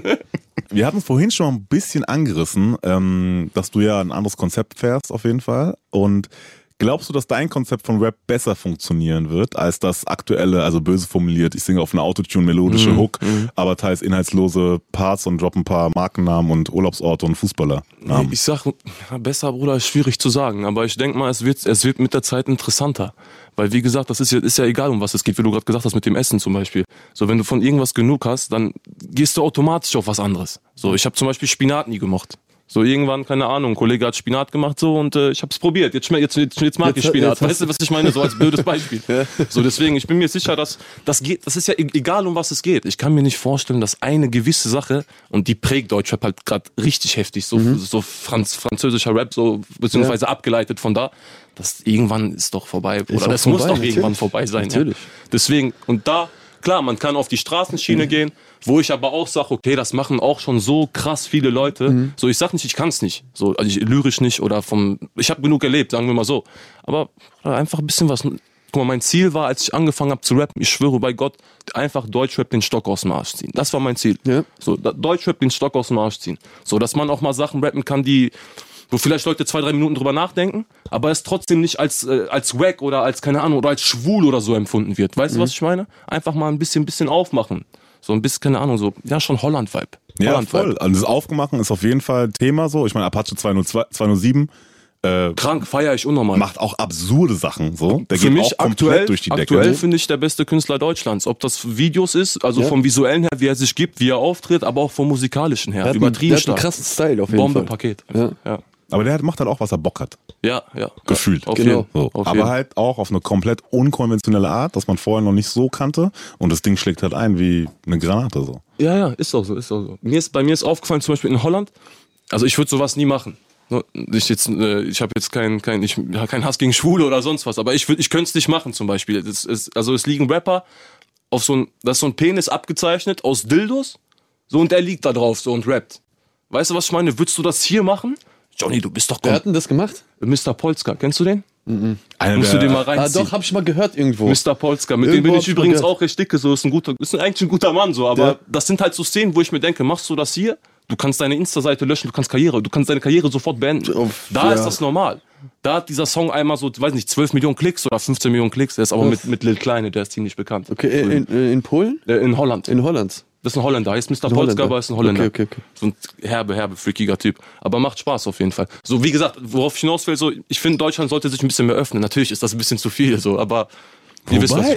Wir hatten es vorhin schon mal ein bisschen angerissen, ähm, dass du ja ein anderes Konzept fährst auf jeden Fall. Und glaubst du, dass dein Konzept von Rap besser funktionieren wird als das aktuelle, also böse formuliert, ich singe auf eine Autotune melodische Mhm. Hook, aber teils inhaltslose Parts und droppe ein paar Markennamen und Urlaubsorte und Fußballernamen? Ich sag, ja, besser, Bruder, ist schwierig zu sagen, aber ich denke mal, es wird, es wird mit der Zeit interessanter. Weil, wie gesagt, das ist ja, ist ja egal, um was es geht, wie du gerade gesagt hast, mit dem Essen zum Beispiel. So, wenn du von irgendwas genug hast, dann gehst du automatisch auf was anderes. So, ich habe zum Beispiel Spinat nie gemocht. So, irgendwann, keine Ahnung, ein Kollege hat Spinat gemacht so und äh, ich habe es probiert. Jetzt, schmeckt, jetzt, jetzt, jetzt mag Jetzt- ich Spinat. jetzt hast Weißt du, was ich meine? So als blödes Beispiel. So, deswegen, ich bin mir sicher, dass das geht, das ist ja e- egal, um was es geht. Ich kann mir nicht vorstellen, dass eine gewisse Sache, und die prägt Deutschrap halt gerade richtig heftig, so, so Franz, französischer Rap, so, beziehungsweise abgeleitet von da, das irgendwann ist doch vorbei. Oder auch das muss vorbei, doch natürlich. irgendwann vorbei sein. Natürlich. Ja. Deswegen, und da, klar, man kann auf die Straßenschiene Mhm. gehen, wo ich aber auch sage, okay, das machen auch schon so krass viele Leute. Mhm. So, ich sag nicht, ich kann es nicht. So, also ich, lyrisch nicht oder vom, ich habe genug erlebt, sagen wir mal so. Aber einfach ein bisschen was. Guck mal, mein Ziel war, als ich angefangen habe zu rappen, ich schwöre bei Gott, einfach Deutschrap den Stock aus dem Arsch ziehen. Das war mein Ziel. Ja. So, da- Deutschrap den Stock aus dem Arsch ziehen. So, dass man auch mal Sachen rappen kann, die, wo vielleicht Leute zwei, drei Minuten drüber nachdenken, aber es trotzdem nicht als, äh, als wack oder als, keine Ahnung, oder als schwul oder so empfunden wird. Weißt du, was ich meine? Einfach mal ein bisschen, bisschen aufmachen. So ein bisschen, keine Ahnung, so, ja, schon Holland-Vibe. Ja, Holland-Vibe. voll. Also das Aufgemachen ist auf jeden Fall Thema so. Ich meine, Apache zweihundertzwei, zweihundertsieben äh, Krank, feiere ich unnormal. macht auch absurde Sachen so. Der Für geht mich auch komplett aktuell, durch die Decke. aktuell finde ich der beste Künstler Deutschlands. Ob das Videos ist, also Ja. vom Visuellen her, wie er sich gibt, wie er auftritt, aber auch vom Musikalischen her. Der hat, einen, Übertrieben der hat einen stark. krassen Style auf jeden Bombe, Fall. Paket. Ja. ja. Aber der macht halt auch, was er Bock hat. Ja, ja. Gefühlt. Auf Genau. jeden. So. Auf Aber jeden. halt auch auf eine komplett unkonventionelle Art, dass man vorher noch nicht so kannte. Und das Ding schlägt halt ein wie eine Granate so. Ja, ja, ist auch so, ist auch so. Mir ist, bei mir ist aufgefallen, zum Beispiel in Holland, also ich würde sowas nie machen. Ich jetzt, äh, ich habe jetzt keinen kein, ich, ja, keinen Hass gegen Schwule oder sonst was, aber ich, würd- ich könnte es nicht machen zum Beispiel. Das ist, also es liegen Rapper auf so ein, das ist so ein Penis abgezeichnet aus Dildos, so und der liegt da drauf so und rappt. Weißt du, was ich meine? Würdest du das hier machen? Johnny, du bist doch Wer kom- hat denn das gemacht? Mister Polska, kennst du den? Einer Musst du der- den mal Ah, reinziehen. doch, hab ich mal gehört irgendwo. Mister Polska, mit dem Irgendwo bin hab ich ich mal übrigens gehört. auch recht dicke, so ist ein guter, ist eigentlich ein guter Mann so, aber Ja. das sind halt so Szenen, wo ich mir denke, machst du das hier? Du kannst deine Insta-Seite löschen, du kannst Karriere, du kannst deine Karriere sofort beenden. Auf- da ja. ist das normal. Da hat dieser Song einmal so, weiß nicht, zwölf Millionen Klicks oder fünfzehn Millionen Klicks, der ist aber mit, mit Lil Kleine, der ist ziemlich bekannt. Okay, in, in, in Polen? Äh, In Holland. In Holland. Das ist ein Holländer, heißt Mister Ein Polska, Holländer. aber ist ein Holländer. Okay, okay, okay. So ein herbe, herbe, freakiger Typ. Aber macht Spaß auf jeden Fall. So, wie gesagt, worauf ich hinaus will, so, ich finde, Deutschland sollte sich ein bisschen mehr öffnen. Natürlich ist das ein bisschen zu viel, so, aber ihr wisst, was ich Wobei, meine. ich,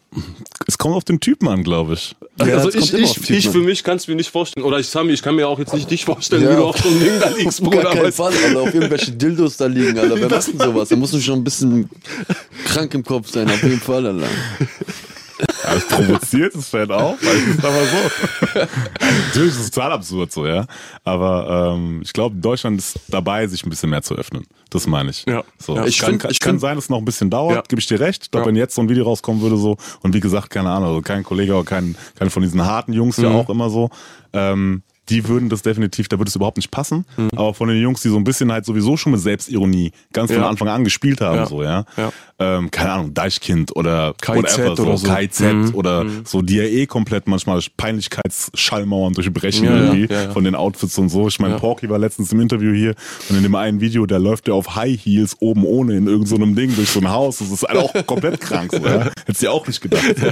Es kommt auf den Typen an, glaube ich. Ja, also ich, ich, ich für mich kann es mir nicht vorstellen. Oder ich, Sami, ich kann mir auch jetzt nicht dich vorstellen, ja. wie du auf so einem Ding da liegst, Bruder. Gar keinen Fall, Alter. Auf irgendwelche Dildos da liegen, Alter. Wer macht denn sowas? Da musst du schon ein bisschen krank im Kopf sein, auf jeden Fall, Alter. Ja, das provoziert es vielleicht auch, weil es ist aber so. Natürlich ist es total absurd so, ja. Aber ähm, ich glaube, Deutschland ist dabei, sich ein bisschen mehr zu öffnen. Das meine ich. Ja. So. Ja, ich ich kann, find, kann, ich kann find, sein, dass es noch ein bisschen dauert, ja. gebe ich dir recht. Ich glaube, ja. wenn jetzt so ein Video rauskommen würde, so, und wie gesagt, keine Ahnung, also kein Kollege oder kein, kein von diesen harten Jungs mhm. ja auch immer so, ähm, die würden das definitiv, da würde es überhaupt nicht passen. Mhm. Aber von den Jungs, die so ein bisschen halt sowieso schon mit Selbstironie ganz von ja. Anfang an gespielt haben, ja. so, ja. ja. Ähm, keine Ahnung, Deichkind oder K Z whatever, so, oder so. K Z mhm. oder mhm. so, die ja eh komplett manchmal Peinlichkeitsschallmauern durchbrechen ja, irgendwie ja, ja, ja. von den Outfits und so. Ich meine, ja. Porky war letztens im Interview hier und in dem einen Video, da läuft der auf High Heels oben ohne in irgendeinem so Ding durch so ein Haus. Das ist halt auch komplett krank, so, ja. Hättest du ja auch nicht gedacht. Ja.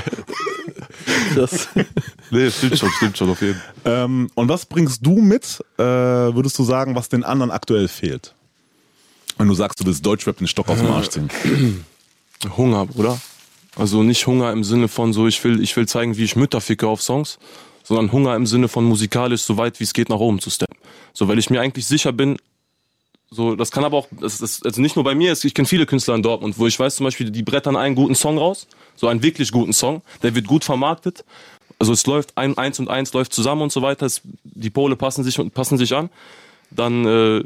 Das, nee, stimmt schon, stimmt schon auf jeden Fall. Ähm, und was bringst du mit, äh, würdest du sagen, was den anderen aktuell fehlt? Wenn du sagst, du willst Deutschrap den Stock aus dem Arsch ziehen. Hunger, Bruder. Also nicht Hunger im Sinne von so, ich will, ich will zeigen, wie ich Mütter ficke auf Songs, sondern Hunger im Sinne von musikalisch so weit wie es geht nach oben zu steppen. So, weil ich mir eigentlich sicher bin, so, das kann aber auch, das ist also nicht nur bei mir, ich kenne viele Künstler in Dortmund, wo ich weiß zum Beispiel, die brettern einen guten Song raus, so einen wirklich guten Song, der wird gut vermarktet, also es läuft, ein, eins und eins läuft zusammen und so weiter, es, die Pole passen sich, passen sich an, dann, äh,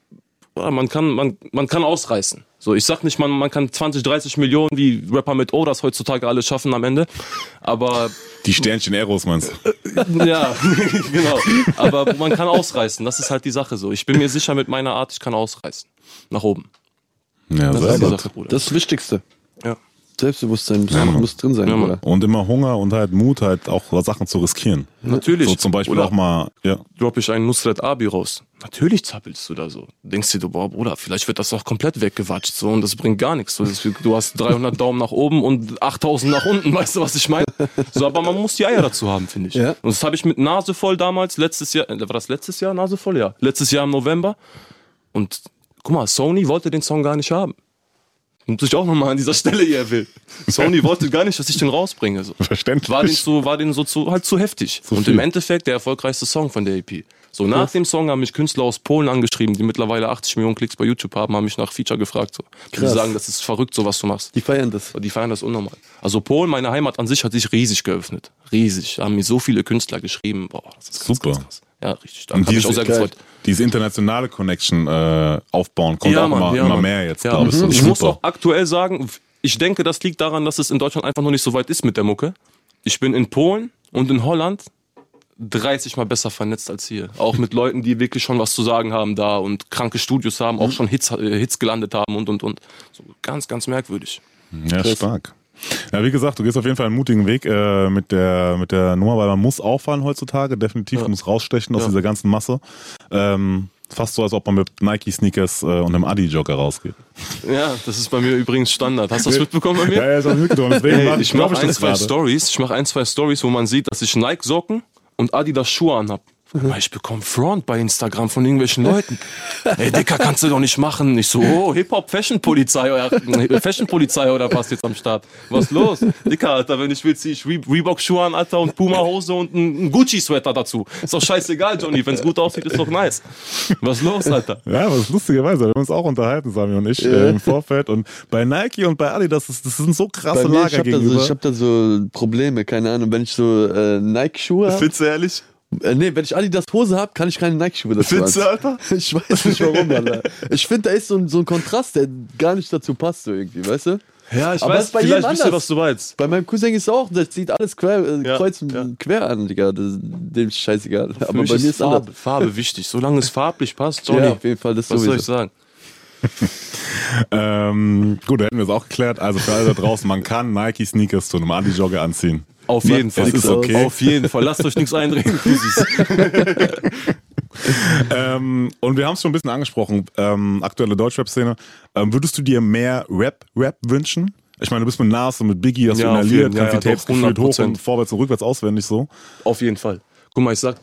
man kann, man, man kann ausreißen. So, ich sag nicht, man, man kann zwanzig, dreißig Millionen wie Rapper mit O das heutzutage alles schaffen am Ende, aber... Die Sternchen Eros meinst du? Ja, genau. Aber man kann ausreißen, das ist halt die Sache so. Ich bin mir sicher mit meiner Art, ich kann ausreißen. Nach oben. Ja, das ist die Sache, Bruder. Das ist das Wichtigste. Ja. Selbstbewusstsein ja, muss drin sein, ja, oder? Und immer Hunger und halt Mut, halt auch Sachen zu riskieren. Natürlich. So zum Beispiel oder auch mal, ja. Drop ich einen Nusret Abi raus. Natürlich zappelst du da so. Denkst dir, du, boah, Bruder, vielleicht wird das auch komplett weggewatscht, so, und das bringt gar nichts. So, das, du hast dreihundert Daumen nach oben und achttausend nach unten, weißt du, was ich meine? So, aber man muss die Eier dazu haben, finde ich. Ja. Und das habe ich mit Nase voll damals, letztes Jahr, war das letztes Jahr, Nase voll, ja. Letztes Jahr im November. Und guck mal, Sony wollte den Song gar nicht haben. Muss ich auch nochmal an dieser Stelle hier will. Sony wollte gar nicht, dass ich den rausbringe. So. Verständlich. War den so, war den so zu, halt zu heftig. So und viel. im Endeffekt der erfolgreichste Song von der E P. So, nach dem Song haben mich Künstler aus Polen angeschrieben, die mittlerweile achtzig Millionen Klicks bei YouTube haben, haben mich nach Feature gefragt. So. Die sagen, das ist verrückt, so was du machst. Die feiern das. Die feiern das unnormal. Also Polen, meine Heimat an sich, hat sich riesig geöffnet. Riesig. Da haben mir so viele Künstler geschrieben. Boah, das ist ganz, super. Ganz krass. Ja, richtig. Da habe ich auch sehr geil. gefreut. Diese internationale Connection äh, aufbauen, kommt Ja, auch Mann, immer, ja, immer Mann. mehr jetzt, Ja. glaube ich. Mhm. Das ist Ich muss super. auch aktuell sagen, ich denke, das liegt daran, dass es in Deutschland einfach noch nicht so weit ist mit der Mucke. Ich bin in Polen und in Holland dreißig Mal besser vernetzt als hier. Auch mit Leuten, die wirklich schon was zu sagen haben da und kranke Studios haben, auch schon Hits, äh, Hits gelandet haben und, und, und. So ganz, ganz merkwürdig. Ja, stark. Ja, wie gesagt, du gehst auf jeden Fall einen mutigen Weg äh, mit der mit der Nummer, weil man muss auffallen heutzutage, definitiv, Ja. muss rausstechen aus Ja. dieser ganzen Masse. Ähm, fast so, als ob man mit Nike-Sneakers äh, und einem Adi-Jogger rausgeht. Ja, das ist bei mir übrigens Standard. Hast du das mitbekommen bei mir? Ja, ja, ist auch mitgekommen. Deswegen Hey, mach- ich glaub mache ein, das zwei gerade. Stories. Ich mache ein, zwei Stories, wo man sieht, dass ich Nike-Socken und Adidas Schuhe anhab. Aber ich bekomme Front bei Instagram von irgendwelchen Leuten. Ey, Dicker, kannst du doch nicht machen. Ich so, oh, Hip-Hop-Fashion-Polizei oder Fashion-Polizei oder was jetzt am Start? Was los? Dicker, Alter, wenn ich will, zieh ich Re- Reebok-Schuhe an, Alter, und Puma-Hose und ein Gucci-Sweater dazu. Ist doch scheißegal, Johnny. Wenn's gut aussieht, ist doch nice. Was los, Alter? Ja, aber das ist lustigerweise, wir haben uns auch unterhalten, Sami und ich, äh, im Vorfeld. Und bei Nike und bei Adidas, das, das sind so krasse Bei mir, Lager ich habe da, gegenüber. so, ich hab da so Probleme, keine Ahnung, wenn ich so äh, Nike-Schuhe habe. Findest du ehrlich? Äh, nee, wenn ich Adidas Hose habe, kann ich keine Nike-Schuhe dazu Findest du, anziehen. Alter? Ich weiß nicht warum, Alter. Ich finde, da ist so ein, so ein Kontrast, der gar nicht dazu passt, so irgendwie, weißt du? Ja, ich Aber weiß ist bei vielleicht jedem ein bisschen, anders. was du meinst. Bei meinem Cousin ist auch, das sieht alles quer, äh, Ja, kreuz ja. quer an, Digga. Das, dem ist scheißegal. Für Aber mich bei mir ist ist Farbe, anders. Farbe wichtig. Solange es farblich passt, Johnny. Ja, auf jeden Fall, das Was soll ich sowieso. sagen? Ähm, gut, da hätten wir es auch geklärt. Also für alle da draußen, man kann Nike-Sneakers zu einem Adi-Jogger anziehen. Auf jeden Fall. Es ist okay. Auf jeden Fall. Lasst euch nichts einreden. ähm, und wir haben es schon ein bisschen angesprochen, ähm, aktuelle Deutschrap-Szene. Ähm, würdest du dir mehr Rap-Rap wünschen? Ich meine, du bist mit Nas und mit Biggie, hast Ja, du auf inhaliert, jeden- kannst ja, die ja, Tapes doch, gefühlt hoch hundert Prozent. und vorwärts und rückwärts auswendig so. Auf jeden Fall. Guck mal, ich sag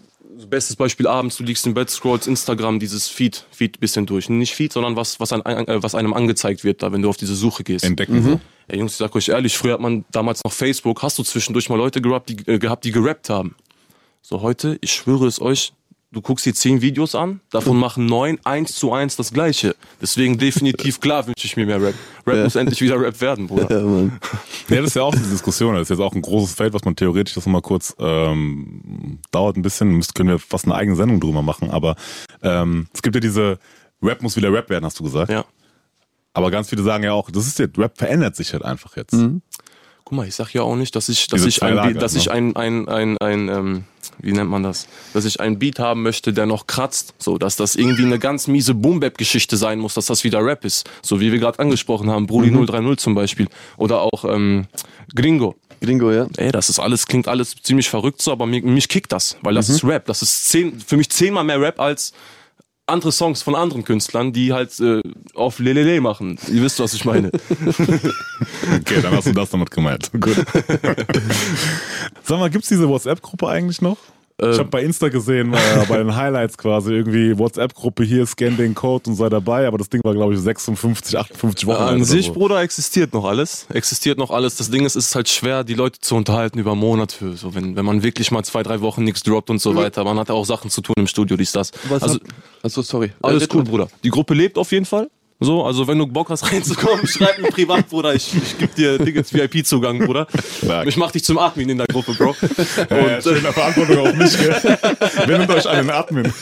Bestes Beispiel abends, du liegst im Bett, scrollst Instagram, dieses Feed, Feed bisschen durch. Nicht Feed, sondern was, was, ein, äh, was einem angezeigt wird, da, wenn du auf diese Suche gehst. Entdecken. Mhm. Ey, Jungs, ich sag euch ehrlich, früher hat man damals noch Facebook, hast du zwischendurch mal Leute gerappt, die, äh, gehabt, die gerappt haben. So heute, ich schwöre es euch, du guckst dir zehn Videos an, davon machen neun eins zu eins das Gleiche. Deswegen definitiv klar wünsche ich mir mehr Rap. Rap ja. muss endlich wieder Rap werden, Bruder. Ja, Mann. Ja, das ist ja auch diese Diskussion. Das ist jetzt auch ein großes Feld, was man theoretisch das nochmal kurz ähm, dauert ein bisschen. Müsst, können wir fast eine eigene Sendung drüber machen. Aber ähm, es gibt ja diese Rap muss wieder Rap werden, hast du gesagt. Ja. Aber ganz viele sagen ja auch, das ist jetzt, Rap verändert sich halt einfach jetzt. Mhm. Guck mal, ich sag ja auch nicht, dass ich, dass ich, ein, Lager, dass ne? ich ein, ein, ein, ein, ähm, wie nennt man das? Dass ich einen Beat haben möchte, der noch kratzt, so, dass das irgendwie eine ganz miese Boom-Bap-Geschichte sein muss, dass das wieder Rap ist. So wie wir gerade angesprochen haben, Brudi mhm. null drei null zum Beispiel. Oder auch, ähm, Gringo. Gringo, ja. Ey, das ist alles, klingt alles ziemlich verrückt so, aber mich, mich kickt das, weil das mhm. ist Rap. Das ist zehn, für mich zehnmal mehr Rap als andere Songs von anderen Künstlern, die halt äh, auf Lelele machen. Ihr wisst, was ich meine. Okay, dann hast du das damit gemeint. Gut. Sag mal, gibt's diese WhatsApp-Gruppe eigentlich noch? Ich habe bei Insta gesehen, äh, bei den Highlights quasi irgendwie WhatsApp-Gruppe hier, scan den Code und sei dabei, aber das Ding war, glaube ich, sechsundfünfzig, achtundfünfzig Wochen alt. An sich, so. Bruder, existiert noch alles. Existiert noch alles. Das Ding ist, es ist halt schwer, die Leute zu unterhalten über Monate. So, wenn, wenn man wirklich mal zwei, drei Wochen nichts droppt und so mhm. weiter. Man hat ja auch Sachen zu tun im Studio, dies, das. Was also, also, sorry. Alles cool, Bruder. Die Gruppe lebt auf jeden Fall. So, also wenn du Bock hast reinzukommen, schreib mir privat, Bruder. Ich, ich geb dir Tickets V I P-Zugang, Bruder. Stark. Ich mach dich zum Admin in der Gruppe, Bro. Und ja, schöne Verantwortung auf mich, gell? Wer nimmt euch einen Admin?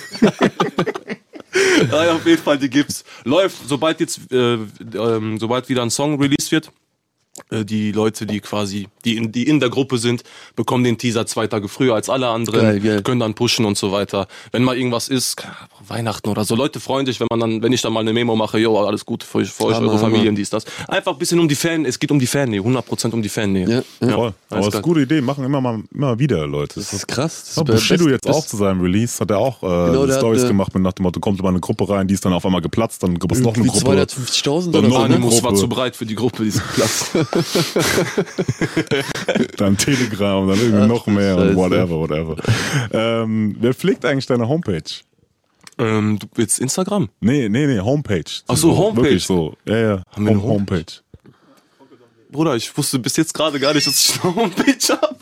Ja, auf jeden Fall, die gibt's. Läuft, sobald jetzt, äh, äh, sobald wieder ein Song released wird, äh, die Leute, die quasi, die in, die in der Gruppe sind, bekommen den Teaser zwei Tage früher als alle anderen, geil, geil. Können dann pushen und so weiter. Wenn mal irgendwas ist, Weihnachten oder so, Leute freuen sich, wenn man dann, wenn ich dann mal eine Memo mache, jo, alles Gute für euch, für euch, eure Familien, dies, das. Einfach ein bisschen um die Fan, es geht um die Fannähe, hundert Prozent um die Fannähe. Ja, ja. Voll. Aber das ist eine gute Idee, machen immer mal immer wieder, Leute. Das ist krass. Das ist Bushido jetzt auch zu seinem Release, hat er auch äh, genau, Stories gemacht mit nach dem Motto, kommt immer eine Gruppe rein, die ist dann auf einmal geplatzt, dann gibt es noch eine Gruppe. zweihundertfünfzigtausend oder so. Animus war zu breit für die Gruppe, die ist geplatzt. Dann Telegram, dann irgendwie noch mehr und whatever, whatever. Ähm, wer pflegt eigentlich deine Homepage? Ähm, du willst Instagram? Nee, nee, nee, Homepage. Ach so, Homepage. Wirklich so. Ja, ja. Haben wir eine Homepage? Bruder, ich wusste bis jetzt gerade gar nicht, dass ich eine Homepage hab.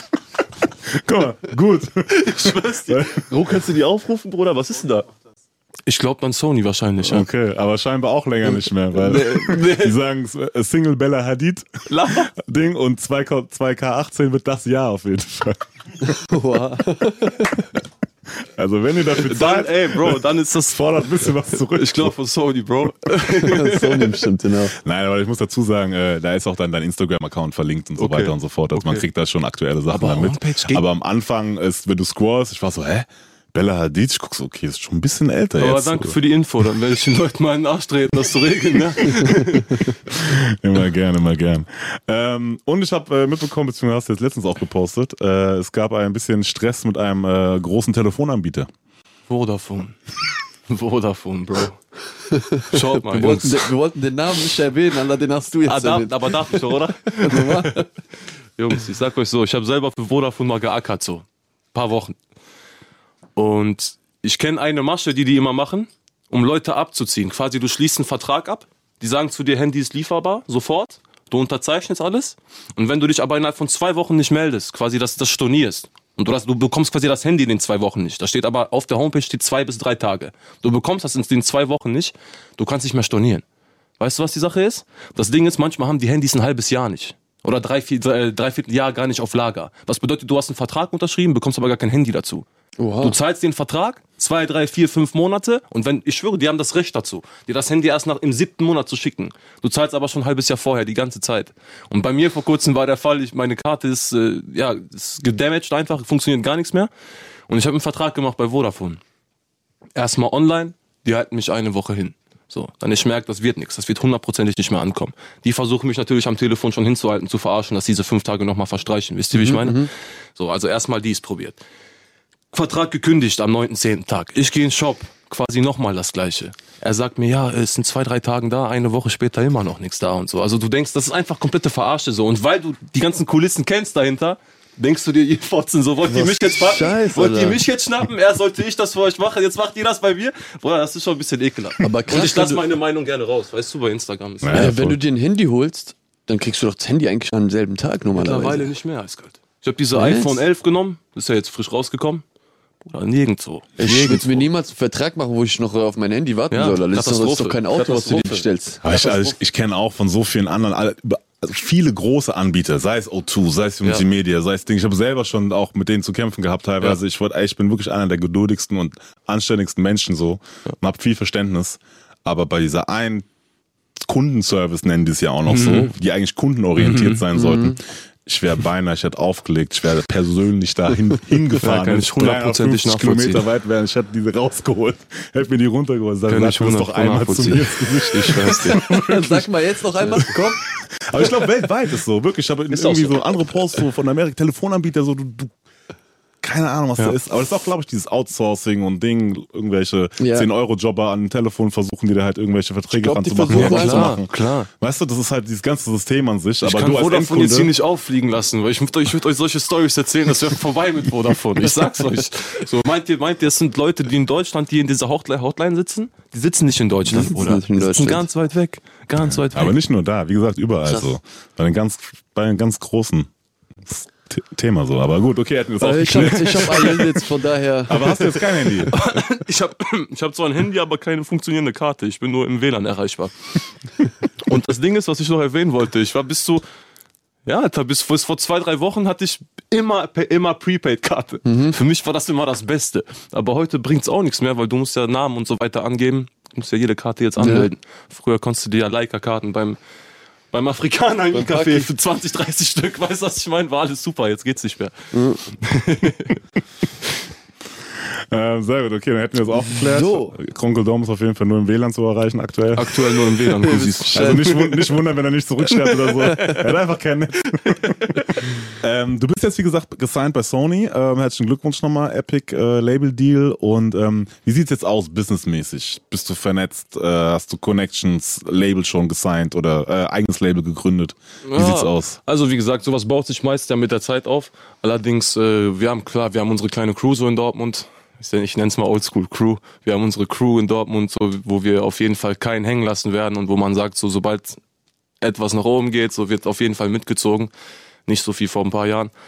Guck mal, gut. Ich schwör's dir. Wo kannst du die aufrufen, Bruder? Was ist denn da? Ich glaube dann Sony wahrscheinlich, ja. Okay, aber scheinbar auch länger nicht mehr, weil nee, nee. Die sagen Single Bella Hadid Ding und zwei K achtzehn wird das Jahr auf jeden Fall. Wow. Also wenn ihr dafür zahlt, dann, ey Bro, dann ist das fordert ein bisschen was zurück. Ich glaube von Sony, Bro. Sony bestimmt, genau. Nein, aber ich muss dazu sagen, äh, da ist auch dann dein Instagram-Account verlinkt und so okay. weiter und so fort. Also okay. Man kriegt da schon aktuelle Sachen aber damit. Aber am Anfang ist, wenn du scrollst, ich war so, hä? Bella Hadid, ich guck so, okay, ist schon ein bisschen älter aber jetzt. Aber danke oder? Für die Info, dann werde ich den Leuten mal in den Arsch treten, das zu regeln, ne? Immer gern, immer gern. Ähm, und ich habe äh, mitbekommen, beziehungsweise hast du jetzt letztens auch gepostet, äh, es gab ein bisschen Stress mit einem äh, großen Telefonanbieter. Vodafone. Vodafone, Bro. Schaut mal, wir wollten, wir wollten den Namen nicht erwähnen, aber den hast du jetzt ah, darf, aber darf ich doch, oder? Jungs, ich sag euch so, ich habe selber für Vodafone mal geackert, so. Ein paar Wochen. Und ich kenne eine Masche, die die immer machen, um Leute abzuziehen. Quasi, du schließt einen Vertrag ab, die sagen zu dir, Handy ist lieferbar, sofort, du unterzeichnest alles. Und wenn du dich aber innerhalb von zwei Wochen nicht meldest, quasi, dass das stornierst, und du, das, du bekommst quasi das Handy in den zwei Wochen nicht. Da steht aber auf der Homepage steht zwei bis drei Tage. Du bekommst das in den zwei Wochen nicht, du kannst nicht mehr stornieren. Weißt du, was die Sache ist? Das Ding ist, manchmal haben die Handys ein halbes Jahr nicht. Oder drei, vier, drei, dreiviertel Jahr gar nicht auf Lager. Was bedeutet, du hast einen Vertrag unterschrieben, bekommst aber gar kein Handy dazu. Oha. Du zahlst den Vertrag, zwei, drei, vier, fünf Monate und wenn, ich schwöre, die haben das Recht dazu, dir das Handy erst nach im siebten Monat zu schicken. Du zahlst aber schon ein halbes Jahr vorher, die ganze Zeit. Und bei mir vor kurzem war der Fall, ich, meine Karte ist, äh, ja, ist gedamaged einfach, funktioniert gar nichts mehr. Und ich habe einen Vertrag gemacht bei Vodafone. Erstmal online, die halten mich eine Woche hin. So, dann ich merke, das wird nichts, das wird hundertprozentig nicht mehr ankommen. Die versuchen mich natürlich am Telefon schon hinzuhalten, zu verarschen, dass diese fünf Tage nochmal verstreichen. Wisst ihr, wie ich meine? Mhm. So, also erstmal dies probiert. Vertrag gekündigt am neunten zehnten Tag. Ich gehe in den Shop, quasi nochmal das Gleiche. Er sagt mir, ja, es sind zwei, drei Tagen da, eine Woche später immer noch nichts da und so. Also du denkst, das ist einfach komplette Verarsche so. Und weil du die ganzen Kulissen kennst dahinter, Denkst du dir, ihr Fotzen, so wollt ihr mich jetzt packen? Scheiße, wollt ihr Alter. mich jetzt schnappen? Er sollte ich das für euch machen, jetzt macht ihr das bei mir? Bruder, das ist schon ein bisschen ekelhaft. Aber krass, und ich lasse wenn du- meine Meinung gerne raus, weißt du, bei Instagram. Ist Ja, Ja, voll. wenn du dir ein Handy holst, dann kriegst du doch das Handy eigentlich am selben Tag normalerweise. Mittlerweile nicht mehr eiskalt. Ich habe diese Was? iPhone elf genommen, das ist ja jetzt frisch rausgekommen. Bruder, nirgendwo. Ich würde mir niemals einen Vertrag machen, wo ich noch auf mein Handy warten Ja, soll. Das ist doch, das ist Katastrophe. doch kein Auto, was du dir Katastrophe. bestellst. Aber ich, also ich, ich kenne auch von so vielen anderen, alle- über- also viele große Anbieter, sei es O zwei, sei es Unity Ja. Media, sei es Ding. Ich habe selber schon auch mit denen zu kämpfen gehabt teilweise. Ja. Ich, wollte, ey, ich bin wirklich einer der geduldigsten und anständigsten Menschen so und habe viel Verständnis. Aber bei dieser einen Kundenservice nennen die es ja auch noch so, die eigentlich kundenorientiert sein sollten. Ich wäre beinahe, ich hätte aufgelegt, ich wäre persönlich da hin, hingefahren. Ja, kann ich hundertprozentig dreihundertfünfzig nachvollziehen. Kilometer weit wären, ich hätte diese rausgeholt, hätte mir die runtergeholt. Sag, Kann sag ich das doch hundert einmal zu nachvollziehen. mir ins Gesicht. Ich schwör's dir. Sag mal jetzt noch einmal, komm. Aber ich glaube, weltweit ist so, wirklich. Ich habe Ist auch irgendwie so. so andere Posts so von Amerika, Telefonanbieter, so du, du keine Ahnung, was Ja. da ist. Aber das ist auch, glaube ich, dieses Outsourcing und Ding, irgendwelche Ja. zehn Euro Jobber an dem Telefon versuchen, die da halt irgendwelche Verträge glaub, dran die zu machen, versuchen oder was zu einfach- machen. Klar. Weißt du, das ist halt dieses ganze System an sich. Ich Aber kann du als Vodafone jetzt hier Endkunde, nicht auffliegen lassen, weil ich würde euch, würd euch solche Stories erzählen, das wäre vorbei mit Vodafone. Ich sag's euch. So, meint ihr, meint ihr, es sind Leute, die in Deutschland, die in dieser Hotline, Hotline sitzen? Die sitzen nicht in Deutschland, Die sitzen Bruder. nicht in Die sitzen Deutschland. ganz weit weg. Ganz weit weg. aber nicht nur da, wie gesagt, überall Krass. so. Bei den ganz, bei den ganz großen T- Thema so. Aber gut, okay, hätten wir das Äh, Ich hab, aufgeklärt. ich hab I L jetzt, von daher. Aber hast du jetzt kein Handy? Ich habe ich hab zwar ein Handy, aber keine funktionierende Karte. Ich bin nur im W L A N erreichbar. Und das Ding ist, was ich noch erwähnen wollte, ich war bis zu, ja, Alter, bis, bis vor zwei, drei Wochen hatte ich immer, immer Prepaid-Karte. Für mich war das immer das Beste. Aber heute bringt's auch nichts mehr, weil du musst ja Namen und so weiter angeben. Du musst ja jede Karte jetzt anmelden. Früher konntest du dir ja Leica-Karten beim Beim Afrikaner im Beim Café Paki. für zwanzig, dreißig Stück, weißt du, was ich meine? War alles super, jetzt geht's nicht mehr. ähm, sehr gut, okay, dann hätten wir es auch geklärt. So. Kronkel Dom ist auf jeden Fall nur im W L A N zu erreichen aktuell. Aktuell nur im W L A N, Kusis. Also nicht, wund nicht wundern, wenn er nicht zurückschreibt oder so. Er hat einfach kein Netz. ähm, du bist jetzt, wie gesagt, gesigned bei Sony. Ähm, herzlichen Glückwunsch nochmal. Epic äh, Label Deal. Und ähm, wie sieht's jetzt aus, businessmäßig? Bist du vernetzt? Äh, hast du Connections, Label schon gesigned oder äh, eigenes Label gegründet? Wie Ja, sieht's aus? Also wie gesagt, sowas baut sich meist ja mit der Zeit auf. Allerdings, äh, wir haben klar, wir haben unsere kleine Crew so in Dortmund. Ich, ich nenne es mal Oldschool Crew. Wir haben unsere Crew in Dortmund, so, wo wir auf jeden Fall keinen hängen lassen werden und wo man sagt, so sobald etwas nach oben geht, so wird auf jeden Fall mitgezogen. Nicht so viel vor ein paar Jahren.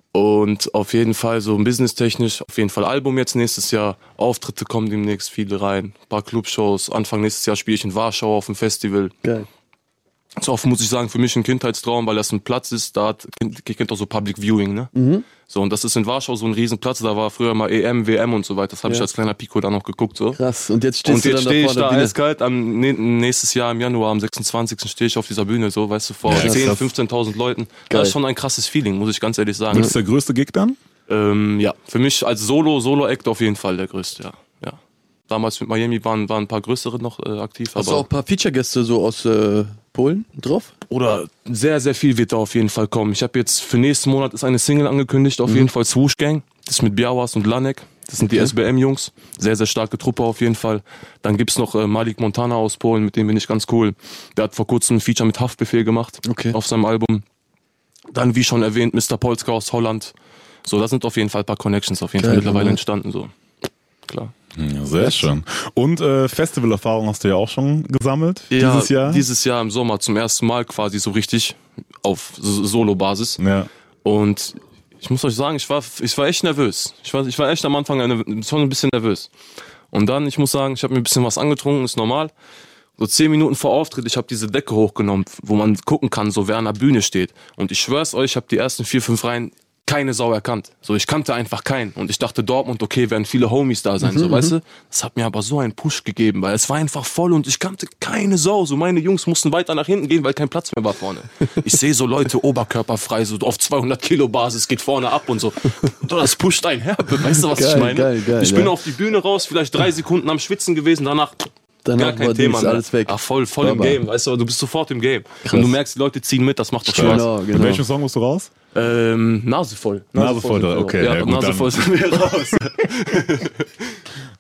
Und auf jeden Fall so businesstechnisch, auf jeden Fall Album jetzt nächstes Jahr. Auftritte kommen demnächst viele rein. Ein paar Clubshows. Anfang nächstes Jahr spiele ich in Warschau auf dem Festival. Geil. Das ist auch, muss ich sagen, für mich ein Kindheitstraum, weil das ein Platz ist, da hat, ihr kennt auch so Public Viewing, ne? Mhm. So, und das ist in Warschau so ein Riesenplatz, da war früher mal E M, W M und so weiter, das habe Ja. ich als kleiner Pico da noch geguckt, so. Krass. Und jetzt stehst Und jetzt du dann stehe da ich vor da der Bühne. eiskalt, am nä- nächstes Jahr im Januar, am sechsundzwanzigsten stehe ich auf dieser Bühne, so, weißt du, vor Ja, zehntausend, krass. fünfzehntausend Leuten. Geil. Das ist schon ein krasses Feeling, muss ich ganz ehrlich sagen. Wird es der größte Gig dann? Ähm, ja, für mich als Solo, Solo-Act auf jeden Fall der größte, ja. ja. Damals mit Miami waren, waren ein paar größere noch äh, aktiv. Hast du aber auch ein paar Feature-Gäste so aus äh, Polen drauf? Oder sehr, sehr viel wird da auf jeden Fall kommen. Ich habe jetzt für nächsten Monat ist eine Single angekündigt, auf jeden Fall Swoosh Gang. Das ist mit Biawas und Lanek. Das sind die S B M-Jungs. Sehr, sehr starke Truppe auf jeden Fall. Dann gibt's noch äh, Malik Montana aus Polen, mit dem bin ich ganz cool. Der hat vor kurzem ein Feature mit Haftbefehl gemacht Okay. auf seinem Album. Dann, wie schon erwähnt, Mister Polska aus Holland. So, da sind auf jeden Fall ein paar Connections auf jeden Geil, Fall mittlerweile Mann. entstanden. So, klar. Ja, sehr schön. Und äh, Festivalerfahrung hast du ja auch schon gesammelt Ja, dieses Jahr. Dieses Jahr im Sommer zum ersten Mal quasi so richtig auf S- Solo-Basis. ja. Und ich muss euch sagen, ich war, ich war echt nervös. Ich war, ich war echt am Anfang eine, schon ein bisschen nervös. Und dann, ich muss sagen, ich habe mir ein bisschen was angetrunken, ist normal. So zehn Minuten vor Auftritt, ich habe diese Decke hochgenommen, wo man gucken kann, so wer an der Bühne steht. Und ich schwör's euch, ich habe die ersten vier, fünf Reihen keine Sau erkannt. So, ich kannte einfach keinen. Und ich dachte, Dortmund, okay, werden viele Homies da sein, so, weißt du? Das hat mir aber so einen Push gegeben, weil es war einfach voll und ich kannte keine Sau. So, meine Jungs mussten weiter nach hinten gehen, weil kein Platz mehr war vorne. Ich sehe so Leute oberkörperfrei, so auf zweihundert Kilo Basis, geht vorne ab und so. Und das pusht einen herbe, weißt du, was Geil, ich meine? geil, geil, ich bin ja. auf die Bühne raus, vielleicht drei Sekunden am Schwitzen gewesen, danach Danach gar kein war Thema dies, mehr. alles weg. Ach, voll, voll im Baba. Game, weißt du, du bist sofort im Game. Und du merkst, die Leute ziehen mit, das macht doch Spaß. Genau, Mit genau. welchem Song musst du raus? Ähm, Nase voll. Nase voll, sind wir okay, raus. ja, Ja, gut, Nase dann- voll sind wir raus.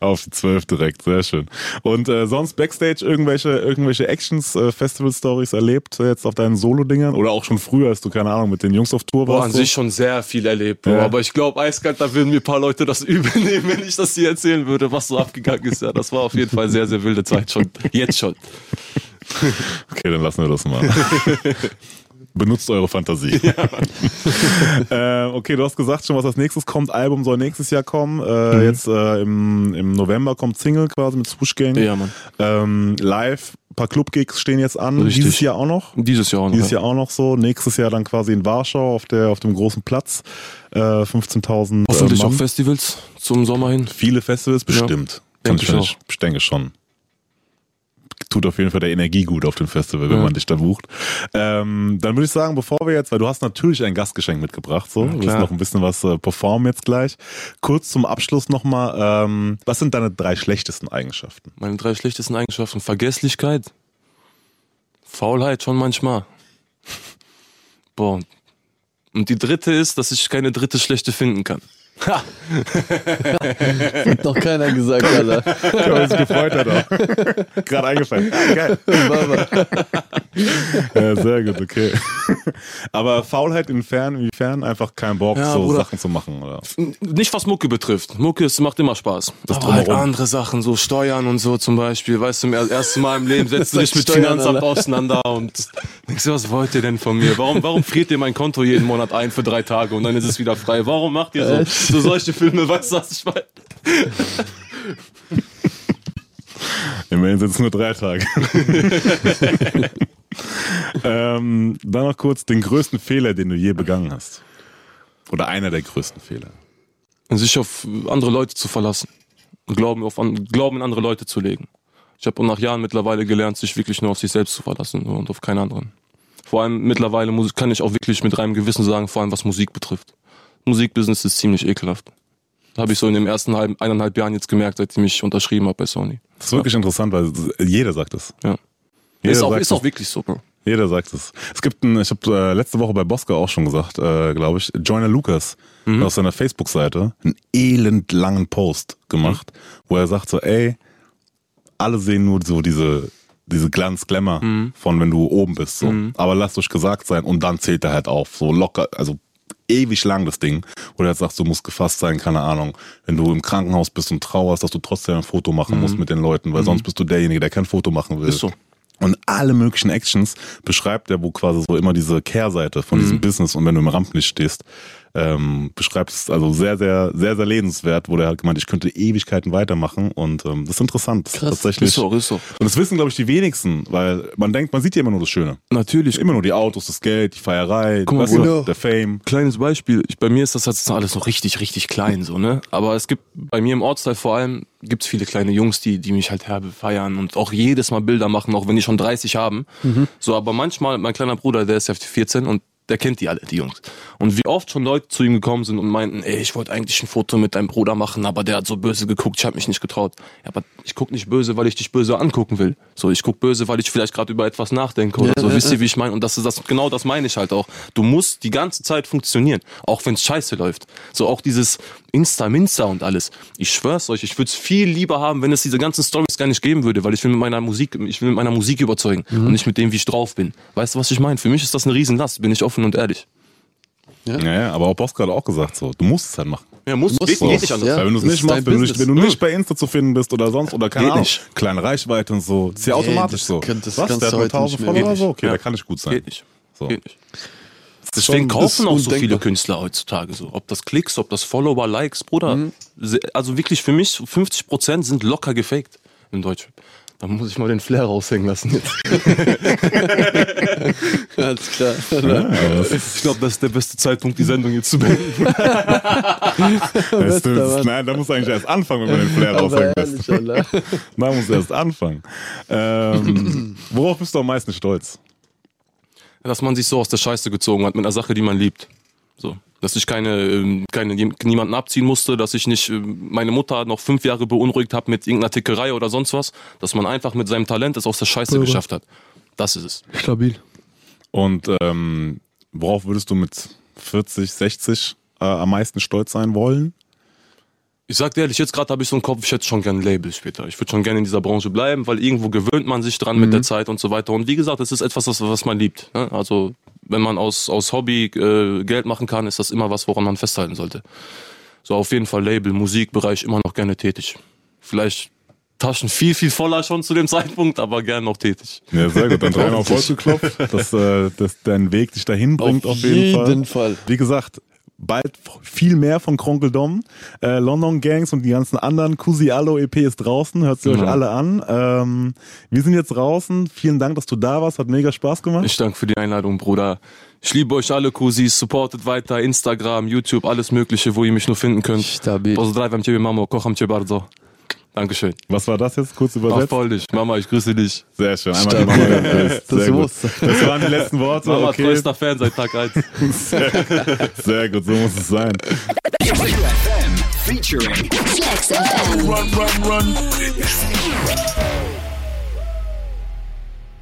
Auf die zwölf direkt, sehr schön. Und äh, sonst Backstage irgendwelche, irgendwelche Actions, äh, Festival-Stories erlebt äh, jetzt auf deinen Solo-Dingern? Oder auch schon früher, als du, keine Ahnung, mit den Jungs auf Tour warst? Boah, an so? sich schon sehr viel erlebt, ja. Aber ich glaube, eiskalt, da würden mir ein paar Leute das übel nehmen, wenn ich das hier erzählen würde, was so abgegangen ist. Ja, das war auf jeden Fall sehr, sehr wilde Zeit schon. Jetzt schon. Okay, dann lassen wir das mal. Benutzt eure Fantasie. Ja. äh, okay, du hast gesagt schon, was als nächstes kommt. Album soll nächstes Jahr kommen. Äh, mhm. Jetzt äh, im, im November kommt Single quasi mit Swoosh Gang. Ja, Mann. Ähm, live, ein paar Club-Gigs stehen jetzt an. Richtig. Dieses Jahr auch noch? Dieses Jahr auch noch. Dieses ja. Jahr auch noch so. Nächstes Jahr dann quasi in Warschau auf, der, auf dem großen Platz. Äh, fünfzehntausend. Hoffentlich äh, auch Festivals zum Sommer hin. Viele Festivals, bestimmt. Ja, denke ich, ich, auch. ich denke schon. Tut auf jeden Fall der Energie gut auf dem Festival, wenn ja. man dich da bucht. Ähm, dann würde ich sagen, bevor wir jetzt, weil du hast natürlich ein Gastgeschenk mitgebracht, so, ja, du wirst noch ein bisschen was äh, performen jetzt gleich. Kurz zum Abschluss nochmal, ähm, was sind deine drei schlechtesten Eigenschaften? Meine drei schlechtesten Eigenschaften: Vergesslichkeit, Faulheit schon manchmal. Boah. Und die dritte ist, dass ich keine dritte schlechte finden kann. Ha! Hat doch keiner gesagt, Alter. Ich habe mich gefreut, hat auch. Gerade eingefallen. Ah, geil. Ja, sehr gut, okay. Aber Faulheit inwiefern, inwiefern einfach kein Bock, ja, so Sachen zu machen, oder? Nicht was Mucke betrifft. Mucke ist, macht immer Spaß. Das aber halt andere Sachen, so Steuern und so zum Beispiel. Weißt du, das erste Mal im Leben setzt du dich mit Steuern, Finanzamt Alter. auseinander und denkst du, was wollt ihr denn von mir? Warum, warum friert ihr mein Konto jeden Monat ein für drei Tage und dann ist es wieder frei? Warum macht ihr so? So solche Filme, weißt du, was ich meine? Immerhin sind es nur drei Tage. ähm, dann noch kurz den größten Fehler, den du je begangen hast. Oder einer der größten Fehler. Sich auf andere Leute zu verlassen. Glauben, auf, Glauben in andere Leute zu legen. Ich habe nach Jahren mittlerweile gelernt, sich wirklich nur auf sich selbst zu verlassen und auf keinen anderen. Vor allem mittlerweile kann ich auch wirklich mit reinem Gewissen sagen, vor allem was Musik betrifft. Musikbusiness ist ziemlich ekelhaft. Habe ich so in den ersten halben, eineinhalb Jahren jetzt gemerkt, seitdem ich unterschrieben habe bei Sony. Das ist wirklich ja. interessant, weil jeder sagt es. Ja. Ist auch, ist auch wirklich so, Bro. Jeder sagt es. Es gibt einen, ich habe äh, letzte Woche bei Bosca auch schon gesagt, äh, glaube ich, Joyner Lucas mhm. auf seiner Facebook-Seite einen elend langen Post gemacht, mhm. wo er sagt so, ey, alle sehen nur so diese diese Glanz-Glamour mhm. von wenn du oben bist, so. Mhm. Aber lasst euch gesagt sein und dann zählt er halt auf, so locker, also ewig lang das Ding, wo du jetzt sagst, du musst gefasst sein, keine Ahnung, wenn du im Krankenhaus bist und trauerst, dass du trotzdem ein Foto machen mhm. musst mit den Leuten, weil mhm. sonst bist du derjenige, der kein Foto machen will. Ist so. Und alle möglichen Actions beschreibt er, wo quasi so immer diese Kehrseite von mhm. diesem Business und wenn du im Rampenlicht stehst, ähm, beschreibt es also sehr, sehr, sehr, sehr lebenswert, wo der halt gemeint, ich könnte Ewigkeiten weitermachen und ähm, das ist interessant. Krass. Tatsächlich. Ist so, ist so. Und das wissen, glaube ich, die wenigsten, weil man denkt, man sieht ja immer nur das Schöne. Natürlich. Immer nur die Autos, das Geld, die Feierei, Guck mal, weißt du, der Fame. Kleines Beispiel, ich, bei mir ist das jetzt alles noch richtig, richtig klein, so, ne? Aber es gibt, bei mir im Ortsteil vor allem, gibt's viele kleine Jungs, die, die mich halt herbe feiern und auch jedes Mal Bilder machen, auch wenn die schon dreißig haben. Mhm. So, aber manchmal, mein kleiner Bruder, der ist ja vierzehn und der kennt die alle, die Jungs. Und wie oft schon Leute zu ihm gekommen sind und meinten, ey, ich wollte eigentlich ein Foto mit deinem Bruder machen, aber der hat so böse geguckt, ich habe mich nicht getraut. Ja, aber ich guck nicht böse, weil ich dich böse angucken will. So, ich guck böse, weil ich vielleicht gerade über etwas nachdenke oder ja, so. Ja, Wisst ihr, wie ich meine? Und das ist das, genau das meine ich halt auch. Du musst die ganze Zeit funktionieren, auch wenn es scheiße läuft. So auch dieses Insta, Minsta und alles. Ich schwör's euch, ich würde es viel lieber haben, wenn es diese ganzen Storys gar nicht geben würde, weil ich will mit meiner Musik, ich will mit meiner Musik überzeugen mhm. und nicht mit dem, wie ich drauf bin. Weißt du, was ich meine? Für mich ist das eine Riesenlast, bin ich offen und ehrlich. Ja, ja, ja, aber auch Bosca hat auch gesagt so, du musst es halt machen. Ja, musst, du geht, geht nicht anders. Ja. Weil wenn du es nicht machst, wenn du nicht, wenn du nicht bei Insta zu finden bist oder sonst oder keine geht Ahnung, nicht. kleine Reichweite und so, ist ja nee, automatisch so. Könnt, das Was, der hat nur tausend Follower oder so? Okay, ja. der kann nicht gut sein. Geht nicht. So. Geht nicht. Deswegen kaufen auch so viele Künstler heutzutage so. Ob das Klicks, ob das Follower, Likes, Bruder. Mhm. Also wirklich für mich, fünfzig Prozent sind locker gefaked in Deutschland. Da muss ich mal den Flair raushängen lassen jetzt. Alles klar. Ja, ich glaube, das ist der beste Zeitpunkt, die Sendung jetzt zu beenden. weißt du, nein, da muss eigentlich erst anfangen, wenn man den Flair raushängen lässt. Da muss erst anfangen. Ähm, worauf bist du am meisten stolz? Dass man sich so aus der Scheiße gezogen hat mit einer Sache, die man liebt. So. Dass ich keine, keine, niemanden abziehen musste, dass ich nicht meine Mutter noch fünf Jahre beunruhigt habe mit irgendeiner Tickerei oder sonst was, dass man einfach mit seinem Talent es aus der Scheiße Pöre. geschafft hat. Das ist es. Stabil. Und ähm, worauf würdest du mit vierzig, sechzig äh, am meisten stolz sein wollen? Ich sag dir ehrlich, jetzt gerade habe ich so einen Kopf, ich hätte schon gerne ein Label später. Ich würde schon gerne in dieser Branche bleiben, weil irgendwo gewöhnt man sich dran mhm. mit der Zeit und so weiter. Und wie gesagt, es ist etwas, was, was man liebt. Ne? Also wenn man aus, aus Hobby äh, Geld machen kann, ist das immer was, woran man festhalten sollte. So auf jeden Fall Label, Musikbereich immer noch gerne tätig. Vielleicht Taschen viel, viel voller schon zu dem Zeitpunkt, aber gerne noch tätig. Ja, sehr gut. Dann dreimal vollgeklopft, dass, äh, dass dein Weg dich dahin bringt auf, auf jeden, jeden Fall. Fall. Wie gesagt, bald viel mehr von Kronkel Dom. Äh, London Gangs und die ganzen anderen Kusi Allo E P ist draußen. Hört sie genau. euch alle an. Ähm, wir sind jetzt draußen. Vielen Dank, dass du da warst. Hat mega Spaß gemacht. Ich danke für die Einladung, Bruder. Ich liebe euch alle, Kusis. Supportet weiter. Instagram, YouTube, alles Mögliche, wo ihr mich nur finden könnt. Stabil. Pozdrawiam ciebie, Mamo. Kocham cię bardzo. Dankeschön. Was war das jetzt? Kurz übersetzt? Auf Polnisch. Mama, ich grüße dich. Sehr schön. Einmal die Mama gegrüßt. Das, gut. Das waren die letzten Worte. Mama, okay. treuester Fan seit Tag eins. Sehr, sehr gut, so muss es sein. Featuring Flex F M. Run, run, run.